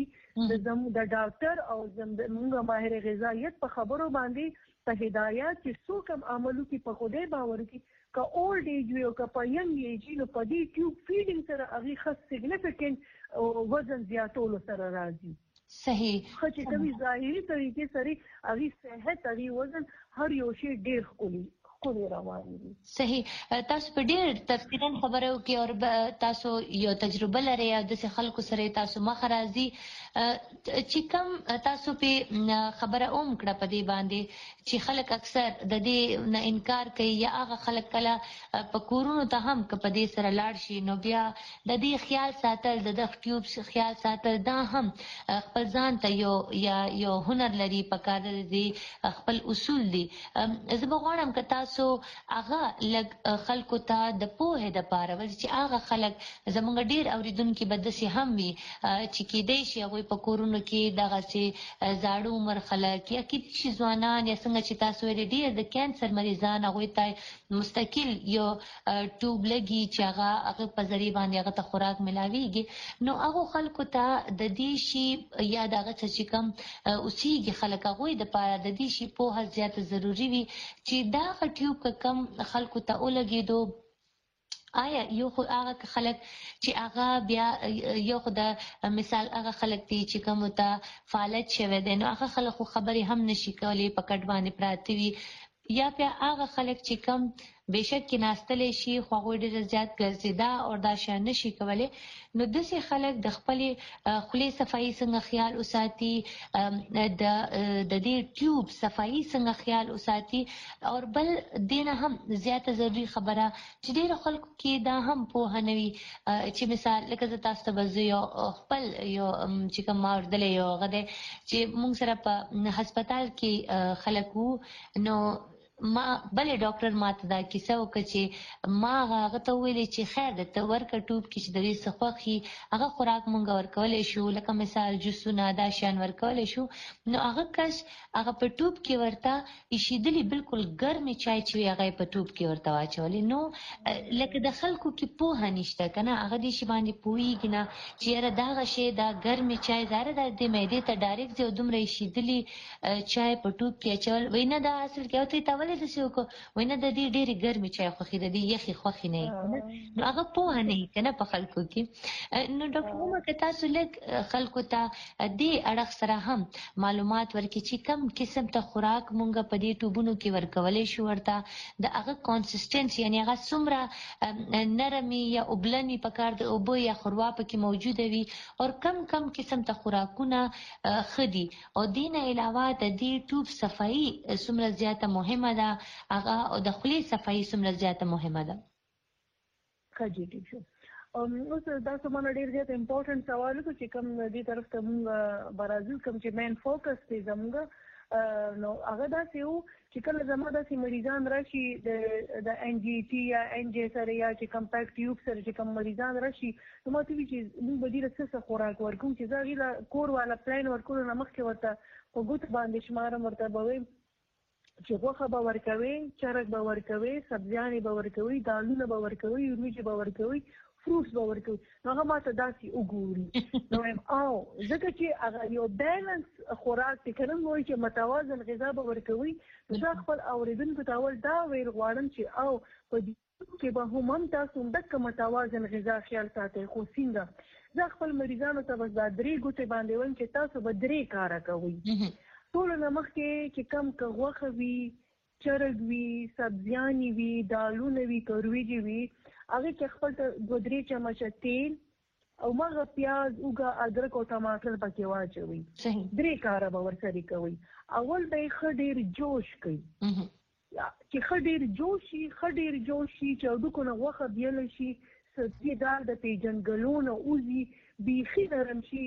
د ډاکټر او زموږ ماهر غذایت په خبرو باندې په هدایات چې څوک هم عمل وکړي په خدای باور وکړي که اولډ ایج وي او که په ینګ ایج وي نو په دې ټیوب فیډینګ سره هغې ښه سیګنیفیکنټ وزن زیاتولو سره راځي صحیح ښه چې کومې ظاهري طریقې سره هغې صحت هغې وزن هر یو شی ډېر ښکلي روان دي صحیح تاسو په ډېر تفصیلا خبره وکړئ او تاسو یو تجربه لرئ او داسې خلکو سره تاسو مخه راځي چې کوم تاسو په خبره اوم کړه په دې باندې چې خلک اکثر د دې نه انکار کوي یا هغه خلک کله په کورونو ته هم که په دې سره لاړ شي نو بیا د دې خیال ساتل د دغه ټیوب خیال ساتل دا هم خپل ځان ته یو هنر لري پکار دی خپل اصول دي زه به غواړم که تاسو هغه لږ خلکو ته د پوهې دپاره چې هغه خلک زموږ ډېر اورېدونکي به داسې هم وي چې کیدای شي هغوی په کورونو کې دغسې زاړه عمر خلک یا کیدای شي ځوانان یا څنګه چې تاسو ویلې ډېر د کینسر مریضان هغوی ته مستقل یو ټیوب لګي چې هغه په ذریعې باندې هغه ته خوراک ملاویږي نو هغو خلکو ته د دې شي یا د هغه څه چې کوم اوسیږي خلک هغوی دپاره د دې شي پوهه زیاته ضروري وي چې دغه ټیوب که کم خلکو ته ولګېدو آیا یو خو هغه خلک چې هغه بیا یو خو د مثال هغه خلک دي چې کوم ته فعالیت شوی دی نو هغه خلک خو خبرې هم نشي کولی په کټ باندې پراته وي یا بیا هغه خلک چې کوم بهشک کې ناستلی شي خو هغوی ډېر زیات ګرځېدا او دا شیان نشي کولی نو داسې خلک د خپلې خولې صفایي څنګه خیال وساتي د دې ټیوب صفایي څنګه خیال وساتي او بل دینه هم زیاته ضروري خبره چې ډېرو خلکو کې دا هم پوهه نه وي چې مثال لکه زه تاسو ته به زه یو خپل یو چې کوم ما اورېدلی یو هغه دی چې موږ سره په هسپتال کې خلک وو نو ما بلې ډاکټر ماته دا کیسه وکړه چې ما هغه ته وویلې چې خیر دی ته ورکړه ټوب کې چې د دې څه خوښ وي هغه خوراک مونږ ورکولی شو لکه مثال جوسونه دا شیان ورکولی شو نو هغه کس هغه په ټوب کې ورته ایښېدلي بلکل ګرمې چای چې وي هغه یې په ټوب کې ورته واچولې نو لکه د خلکو کې پوهه نشته که نه هغه دې شي باندې پوهېږي نه چې یاره دغه شی دا ګرمې چای ظاهره دا د معدې ته ډایرکټ ځي او دومره ایښېدلي چای په ټوب کې اچول وایي نه دا اصل کې او ته یې ولې داسې وکړو وایي نه د دې ډېرې ګرمې چای خوښې د دې یخې خوښې نه وي نو هغه پوهه نه وي که نه په خلکو کې نو ډاکټر عمر که تاسو لږ خلکو ته دې اړخ سره هم معلومات ورکړي چې کم قسم ته خوراک مونږ په دې ټوبونو کې ورکولی شو ورته د هغه کانسسټنس یعنې هغه څومره نرم یا اوبلن وي پکار د اوبه یا ښوروا پکې موجوده وي او کم قسم ته خوراکونه ښه دي او دې نه علاوه د دې ټوب صفایي څومره زیاته مهمه ده هغه او د خولې صفایي څومره زیاته مهمه ده ښه جی ټیک شو اوس دا زمونه ډېر زیات امپورټنټ سوال وکړو چې کوم دې طرف ته مونږ برازیل کوم چې مین فوکس دی زمونږ نو هغه داسې وو چې کله زما داسې مریضان راشي د ان جی ټي یا ان جی سره یا چې کمپیکټ ټیوب سره چې کوم مریضان راشي نو ما ته وي چې موږ به دې له څه خوراک ورکوم چې زه هغې له کور والا پلان ورکولو نه مخکې ورته په ګوتو باندې شمارم ورته به وایم چې غوښه به ورکوئ چرګ به ورکوئ سبزیانې به ورکوئ دالونه به ورکوئ وریجې به ورکوئ فروټس به ورکوي نو هغه ماته داسې وګوري نو وایم او ځکه چې هغه یو بیلنس خوراک دی که نه وایي چې متوازن غذا به ورکوي نو زه خپل اورېدونکو ته اول دا ویل غواړم چې او په دې کې به هم تاسو همدغه متوازن غذا خیال ساتئ خو څنګه زه خپل مریضانو ته بس دا 3 ګوتې باندې وایم چې تاسو به 3 کاره کوئ ټولو نه مخکې چې کم که غوښه وي چرګ وي سبزیانې وي دالونه وي که وریجې وي هغې کې خپل ته 2-3 چمچه تیل او مغه پیاز اوږه ادرک او ټماټر پکې واچوئ 3 کاره به ورسره کوئ اول به یې ښه ډېر جوش کوئ چې ښه ډېر جوش شي چې هډوکو نه غوښه بیله شي سبزي دار د پیژنګلو نه وځي بیخي نرم شي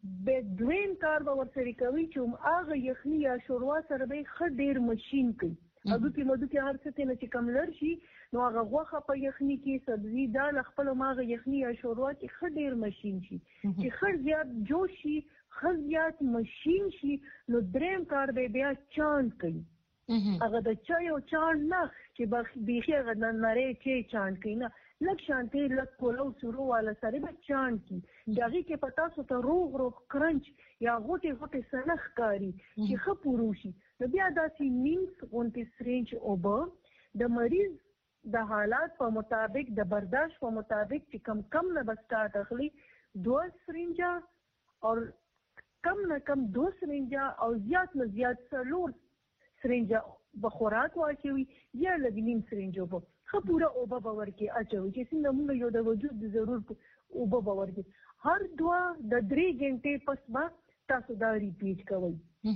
دویم کار به ورسره کوي چې هغه یخني یا شوروا سره به یې ښه ډېر مشین کوي هډوکي هر څه ترې نه چې کم لر شي نو هغه غوښه په یخني کې سبزي دال خپله هماغه یخني یا شوروا کې ښه ډېر مشین شي چې ښه زیات جوش شي ښه زیات مشین شي نو دریم کار به بیا چاند کوي هغه د چای او چاند نه چې بیخي هغه نری چای چاند کوي نه لږ شانتې لږ پلو سورو والا سره به چاند کړي چې هغې کې په تاسو ته روغ کرنچ یا غوټې سنه ښکاري چې ښه پورو شي نو بیا داسې نیم غونتې سرینج اوبه د مریض د حالات په مطابق د برداشت په مطابق چې کم نه به سټارټ اخلي 2 سرینجه او کم نه کم 2 سرینجه او زیات نه زیات 4 سرینجه به خوراک واچوي یا لږ نیم سرینج اوبه ښه پوره اوبه به ورکړي اچوي چې څنګه موږ یو د وجود د ضرور اوبه به ورکړي هر 2-3 غنټې پس به تاسو دا ریپیټ کوئ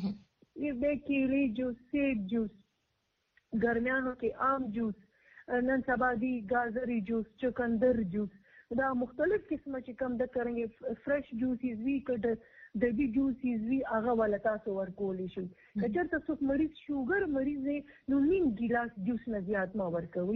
د کیلې جوس سیب جوس ګرمیانو کې آم جوس نن سبا دی گازری جوس چقندر جوس دا مختلف قسمه چې کوم د کرنګي فرش جوسز وی کډ د بي جوسز وی هغه ولا تاسو ورکولی شي کچرته څوک مریض شوګر مریض نو نیم ګلاس جوس نه زیات ما ورکوي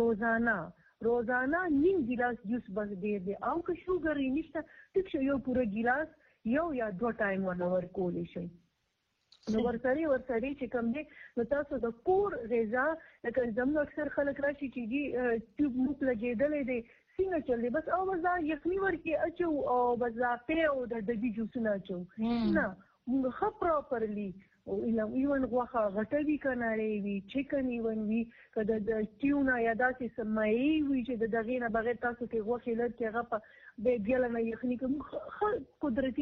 روزانه نیم ګلاس جوس بس ډیر دی او که شوګر یې نشته ټیک شو یو پوره ګلاس یو یا 2 ټایم ورکولی شي نو ورسره چې کوم دی نو تاسو د کور غذا لکه زموږ اکثر خلک راشي چې جی ټیوب موږ لګېدلی دی څنګه چل دی بس او بس دا یخني ورکې اچو او بس دا پی او د ډبي جوسونه اچو نه موږ ښه پراپرلی ایون غوښه غټه وي که نرۍ وي چکن ایون وي که د ټیونه یا داسې څه مایع وي چې د دغې نه بغیر تاسو کې غوښې لږ کې هغه په بیله نه یخني کوي ښه قدرتي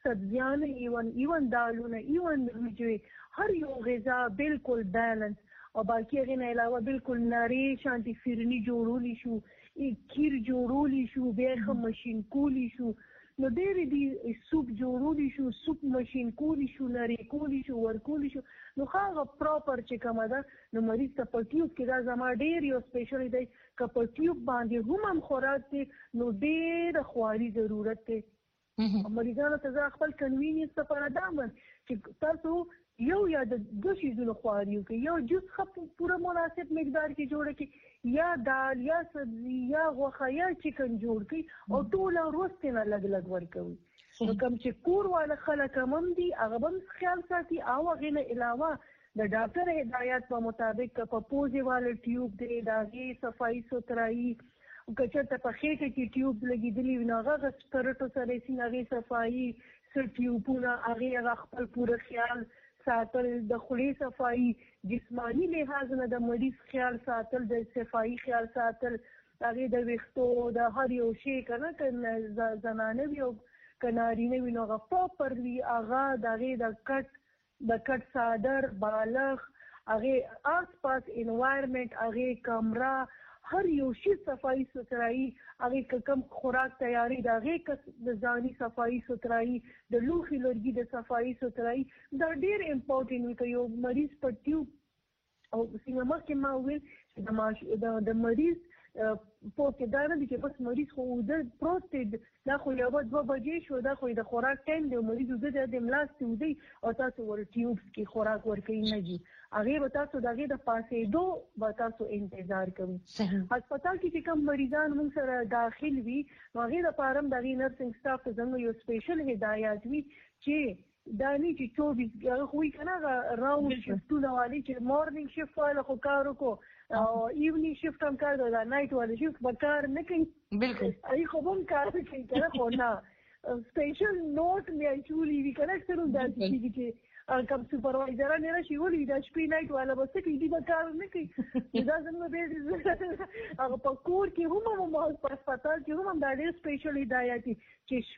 سبزیانه ایون دالونه ایون وریجې هر یو غذا بالکل بیلنس او باقي هغه نه علاوه بالکل ناری شانتي فرني جوړولی شو کیر جوړولی شو بیا هم ماشين کولی شو نو ډېر دي سوپ جوړولی شو سوپ ماشين کولی شو ناری کولی شو ور کولی شو نو هغه پراپر چې کومه ده نو مریض ته په ټیوب کې دا زما ډېر یو سپیشل دی که په ټیوب باندې هم خوراک دی نو ډېر خواري ضرورت دی مریضانو ته زه خپل کنوینینس لپاره دا وایم چې تاسو یو یا د دوه شیزونو خواري وکړئ یو جوس ښه پوره مناسب مقدار کې جوړه کړئ یا دال یا سبزي یا غوښه یا چکن جوړ کړئ او ټوله ورځ ترې نه لږ لږ ورکوئ نو کوم چې کور والا خلک هم دي هغه به هم خیال ساتي او هغې نه علاوه د ډاکټر هدایت په مطابق په پوزې والا ټیوب دی د هغې صفایي سوترایي که چېرته په خېټه کې ټیوب لګېدلي وي نو هغه سپرټو سره یې سي هغې صفایي څه ټیوبونه هغې هغه خپل پوره خیال ساتل د خولې صفایي جسمانی لحاظ نه د مریض خیال ساتل د صفایي خیال ساتل هغې د ویښتو د هر یو شی که نه که زنانه وي او که نارینه وي نو هغه پراپر وي هغه د هغې د کټ څادر بالښت هغې آس پاس انوایرمنټ هغې کمره هر یو شی صفایي سوترایي هغې که کوم خوراک تیاری د هغې د ځاني صفایي سوترایي د لوښي لرګي د صفایي سوترایي دا ډېر امپورټنټ وي که یو مریض په ټیوب او څنګه مخکې ما وویل چې د مریض پوکې دا نه دي چې بس مریض خو اوده پروت دی دا خو یوه 2 بجې شو دا خو د خوراک ټایم دی مریض اوده دی د ملاستې اوده او تاسو ور ټیوبس کې خوراک ورکوي نه دي هغې به تاسو د هغې د پاسېدو به تاسو انتظار کوئ هسپتال کې چې کوم مریضان موږ سره داخل وي نو هغې دپاره هم د هغې نرسنګ سټاف ته زموږ یو سپیشل هدایات وي چې دا نه چې 24 هغه خو وي که نه هغه راوند شفټونه والي چې مورنینګ شفټ والا خو کار وکړو او ایونینګ شفټ هم کار دی دا نایټ والا شفټ به کار نه کوي بالکل هغې خو به هم کار نه کوي که نه خو نه سپیشل نوټ مې اچولي وي که نه اکثر هم داسې کېږي چې کوم سوپروایزران یې راشي ولي دا شپې نایټ والا به څه کوي دوی به کار نه کوي دا زموږ بیا هغه په کور کې هم په هسپتال کې هم دا ډېر سپیشل هدایت دي چې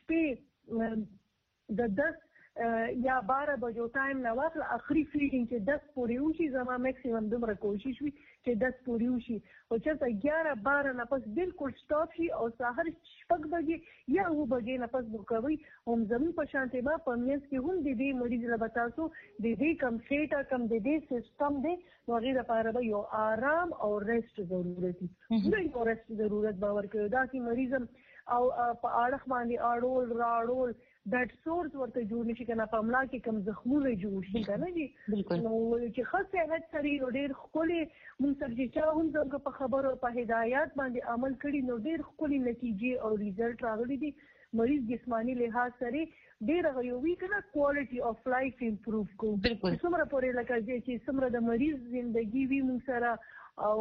شپې د 10 یا 12 بجو ټایم نه واخله اخري فیډینګ چې 10 پورې وشي زما میکسیمم دومره کوشش وي چې 10 پورې وشي او چېرته 11-12 نه پس بالکل سټاپ شي او سهار 6 بجې یا 9 بجې نه پس به کوئ هم زموږ په شانتې به په منځ کې هم د دې مریض له به تاسو د دې کم خېټه کم د دې سیسټم دی نو هغې دپاره به یو آرام او ریسټ ضرورت وي یو ریسټ ضرورت به ورکوي داسې مریض هم او په اړخ باندې اړول راړول بیډ سورز ورته جوړ نشي که نه په ملا کې کوم زخمونه جوړ شي که نه دي نو چې ښه صحت سره نو ډېر ښکلې مونږ سره چې چا هم زموږ په خبرو په هدایات باندې عمل کړي نو ډېر ښکلې نتیجې او ریزلټ راغلي دي مریض جسمانی لحاظ سره ډېر هغه یو وي که نه کوالټي اف لایف امپروف کوو څومره پورې لکه چې څومره د مریض زندګي وي مونږ سره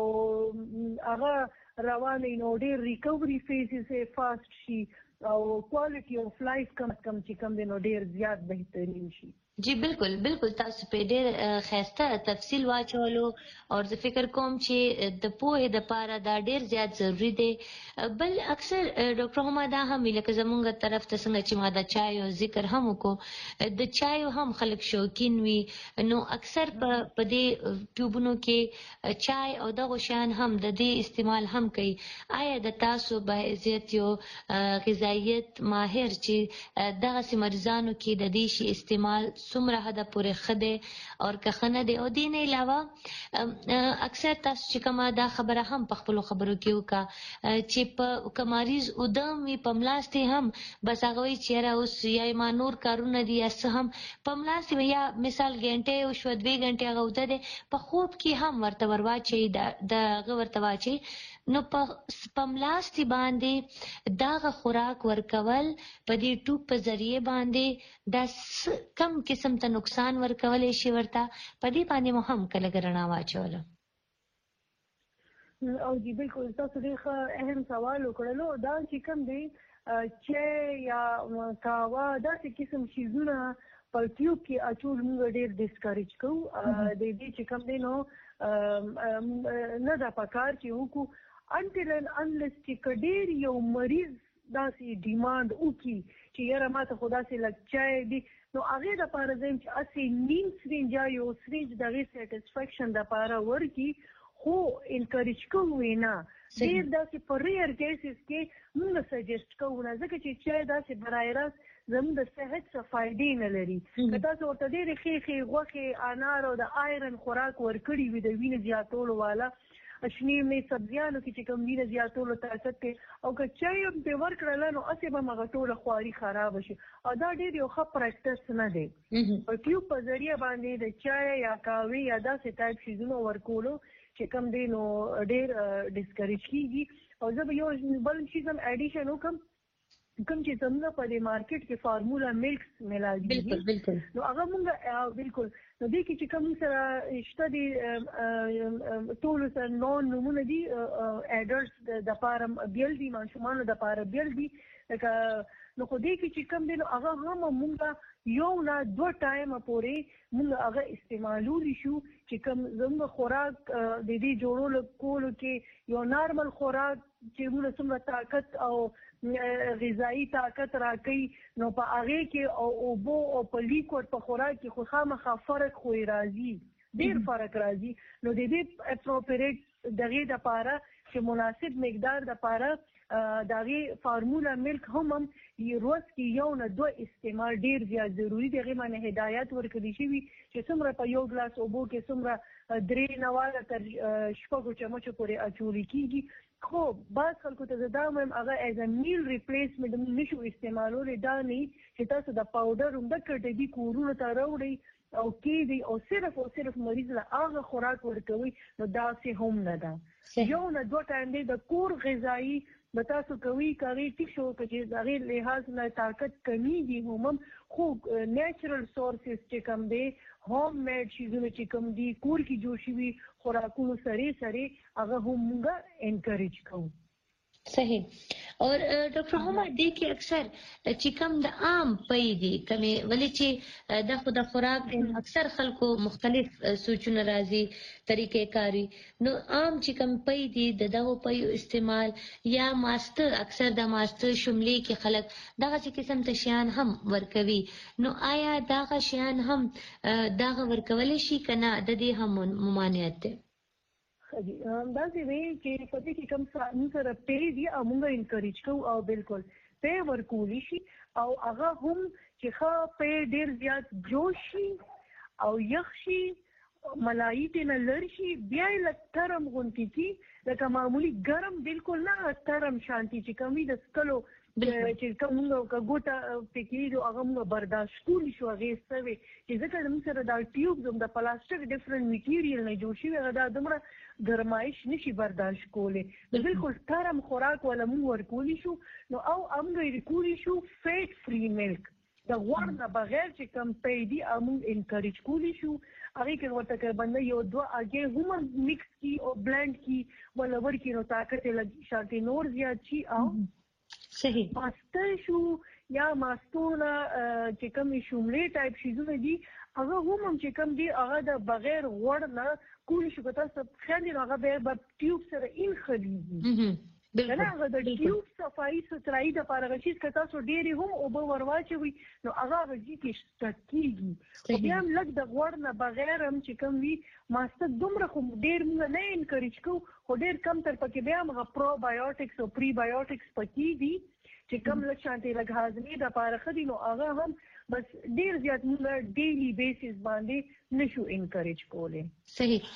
او هغه روانه نو ډېر ریکوري فیزز یې فاسټ شي او کوالټي اف لایف کم چې کم دی نو ډېر زیات بهترین شي جی بالکل بالکل تاسو په ډېر ښایسته تفصیل واچولو او زه فکر کوم چې د پوهې دپاره دا ډېر زیات ضروري دی بل اکثر ډاکټر هما دا هم وي لکه زمونږ طرف ته څنګه چې ما د چایو ذکر هم وکړو د چایو هم خلک شوقین وي نو اکثر په دې ټیوبونو کې چای او دغو شیان هم د دې استعمال هم کوي آیا د تاسو باعثیت یو غذایت ماهر چې دغسې مریضانو کې د دې شي استعمال څومره حده پورې ښه دی او که ښه نه دی او دې نه علاوه اکثر تاسو چې کومه دا خبره هم په خپلو خبرو کې وکړه چې که مریض اوده وي په ملاستې هم بس هغه وایي چې یاره اوس یا ما نور کارونه دي یا څه هم په ملاستې یا مثال ګنټې وشوه 2 ګنټې هغه اوده دی په خوب کې هم ورته ورواچوي د هغه ورته واچوي نو په ملاستې باندې دغه خوراک ورکول په دې ټوب په ذریعې باندې دا کم قسم ته نقصان ورکولی شي ورته په دې باندې مو هم کله رڼا واچوله او جی بالکل تاسو ډېر ښه اهم سوال وکړلو دا چې کوم دی چای یا قهوه داسې قسم شیزونه په ټیوب کې اچول موږ ډېر ډسکریج کوو د دې چې کوم دی نو نه دا پکار چې وکړو انټل اینډ انلیس چې که ډېر یو مریض داسې ډیماند وکړي چې یاره ماته خو داسې لږ چای دی نو هغې دپاره زه یم چې هسې نیم سرینج یا یو سرینج د هغې سیټسفیکشن دپاره ورکړي خو انکریج کوو یې نه ډېر داسې په ریئر کیسز کې موږ سجیسټ کوو نه ځکه چې چای داسې برای راست زموږ د صحت څه فایدې نه لري که تاسو ورته ډېرې ښې غوښې انار او د آیرن خوراک ورکړي وي د وینې زیاتولو والا شنې مې سبزیانو کې چې کوم وینه زیاتولو طاقت دی او که چای هم پرې ورکړله نو هسې به همغه ټوله خواري خرابه شي او دا ډېر یو ښه پریکټس نه دی په ټیوب په ذریعه باندې د چای یا قهوې یا داسې ټایپ شیزونو ورکولو چې کوم دی نو ډېر ډسکریج کېږي او زه به یو بل شیز هم ایډیشن وکړم کوم چې زموږ په دې مارکیټ کې فارمولا ملکس ملاویږي نو هغه مونږ بالکل نو دې کې چې کوم سره شته دي ټولو سره نون نومونه دي اډرس د پاره بیل دي ماشومانو د پاره بیل دي لکه نو خو دې کې چې کوم دی نو هغه هم مونږ یو نه 2 ټایمه پورې مونږ هغه استعمالولی شو چې کوم زموږ خوراک د دې جوړولو کولو کې یو نارمل خوراک چې موږ څومره طاقت او غذایی طاقت راکړي نو په هغې کې او اوبو او په لیکوډ په خوراک کې خو خامخا فرق خو راځي ډېر فرق راځي نو د دې اپروپریټ دغې دپاره چې مناسب مقدار دپاره د هغې فارمولا ملک هم روز کې یو نه 2 استعمال ډېر زیات ضروري دی هغې باندې هدایات ورکړل شوي چې څومره په یو ګلاس اوبو کې څومره 3 نواله تر 6 چمچو پورې اچولی کېږي خو بعض خلکو ته زه دا وایم هغه ایز ا میل ریپلیسمنټ نشو استعمالولی دا نه چې تاسو د پاوډر همدغه ډبي کورونو ته راوړئ او کېږدئ او صرف مریض له هغه خوراک ورکوئ نو داسې هم نه ده یو نه 2 ټایم دی د کور غذایي به تاسو کوئ که هغې ټیک شو که چې د هغې لحاظ نه طاقت کمیږي هم خو نیچرل سورسز چې کوم دی هوم میډ چیزونه چې کوم دي کور کې جوړ شوي خوراکونو سره هغه هم موږ انکریج کوو صحیح اور ډاکټر هما دې کې اکثر چې کوم د عام پي دي کمې ولې چې د خود خوراک اکثر خلکو مختلف سوچونه راځي طریقې کاری نو عام چې کوم پي دي دغه پي استعمال یا ماستر اکثر د ماستر شملې کې خلک دغه قسم ته شیان هم ورکوي نو آیا دغه شیان هم دغه ورکول شي کنه د دې هم ممانعت ده داسې وی چې په دې کې کوم څه سره پی دي او موږ انکریج کوو او بالکل پی ورکولی شي او هغه هم چې ښه پی ډېر زیات جوش شي او یخ شي ملایي ترې نه لرې شي بیا یې لږ ترم غوندې کړي لکه معمولي ګرم بالکل نه ترم شانتي چې کوم وي د څکلو چې کوم موږ که ګوته پې کېږو هغه موږ برداشت کولی شو هغې څه وی چې ځکه زموږ سره دا ټیوبز هم د پلاستیک ډفرنټ میټیریل نه جوړ شوي هغه دا دومره ګرمایش نشي برداشت کولی بالکل ترم خوراک والا موږ ورکولی شو نو او موږ ورکولی شو فیټ فری ملک د غوړ نه بغیر چې کوم پی دي موږ انکریج کولی شو هغې کې ورته که بنده یو 2 هګۍ هم مکس کړي او بلنډ کړي ولا ورکړي نو طاقت یې لږ شانتې نور زیات شي او صحیح ماستر شو یا ماستونه چې کوم شملې ټایپ شیزونه دي هغه هم چې کوم دي هغه د بغیر غوړ نه کولی شو که تاسو خیال دي نو هغه به ټیوب سره اینخلیږي کنه هغه د ټیوب صفایي سترایي دپاره هغه چیز که تاسو ډېرې هم اوبه ور واچوئ نو هغه هغه کې سټک کېږي خو بیا هم لږ د غوړ نه بغیر هم چې کوم وي ماسته دومره خو ډېر موږ نه انکریج کوو خو ډېر کم تر پکې بیا هم هغه پروبایوټکس او پری بایوټکس پکې دي چې کوم لږ شانتې لږ هاضمې دپاره ښه دي نو هغه هم بس ډېر زیات موږ ډیلی بیسس باندې نشو انکریج کولی صحیح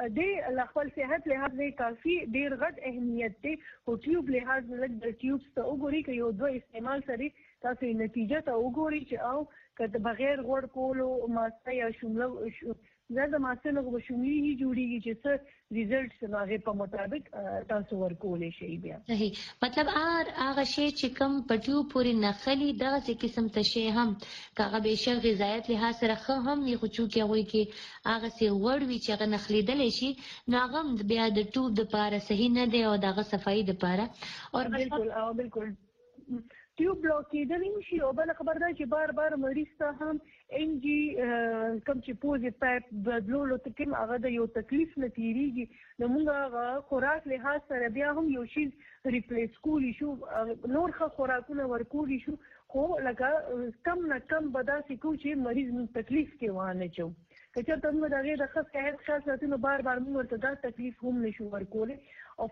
د خپل صحت لحاظ نه کافي ډېر غټ اهمیت دی خو ټیوب لحاظ نه لږ د ټیوبس ته وګورئ که یو 2 استعمال سره تاسو نتیجه ته وګورئ چې او که د بغیر غوړ کولو ماسته یا شمله دا د ماسته نه به شملې هي جوړېږي چې څه ریزلټس د هغې په مطابق تاسو ورکولی شئ بیا صحیح مطلب هغه شی چې کوم په ټیوب پورې نښلي دغسې قسم ته شی هم که هغه بېشک غذایت لحاظ سره ښه هم وي خو چونکې هغوی کې هغسې غوړ وي چې هغه نښلېدلی شي نو هغه هم بیا د ټیوب دپاره صحیح نه دی او د هغه صفایي دپاره بالکل ټیوب بلاک کېدل شي او بل خبر ده چې بار بار مریض ته هم ان جی کوم چې پوزې پایپ بدلولو ته کوم هغه د یو تکلیف نه تیریږي نو موږ خوراک لحاظ سره بیا هم یو شی ریپلیس کولی شو نور خوراکونه ورکولی شو خو لکه کم نه کم به داسې کوو چې مریض مو تکلیف کې وانه چو که چېرته موږ د هغې د ښه صحت خیال ساتو نو بار بار موږ ورته دا تکلیف هم نشو ورکولی او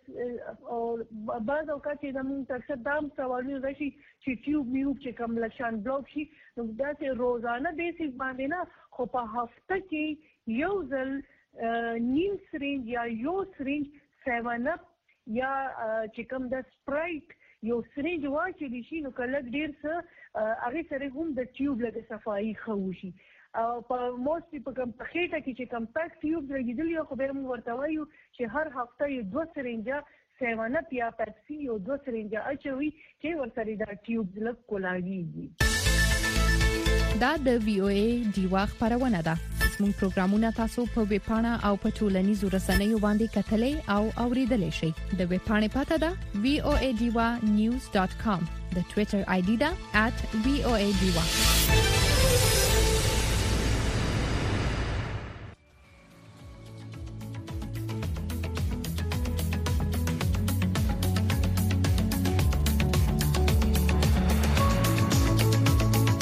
بعض اوقات چې زموږ اکثر دا هم سوالونه راشي چې ټیوب میوب چې کوم لشان بلاک شي نو داسې روزانه بیسیس باندې نه خو په هفته کې یو ځل نیم سرنج یا یو سرنج 7 اپ یا چې کوم د سپرایټ یو سرنج واچولی شي نو که لږ ډېر څه هغې سره هم د ټیوب لږ صفایي ښه وشي او په موستلی په خېټه کې چې کمپیکټ ټیوب لګېدلي خو بیا موږ ورته وایو چې هر هفته یو 2 سرنجه 7 اپ یا پیپسي یو 2 سرنجه اچوي چې ورسره دا ټیوب لږ کولاږي. دا د وی او ای ډیوا خبرونه ده. زموږ پروګرامونه تاسو په ویب پاڼه او په ټولنیزو رسنیو باندې کتلې او اوریدلای شئ. د ویب پاڼې پته ده voadiwa.news.com. د ټوئیټر آی ډي ده @voadiwa.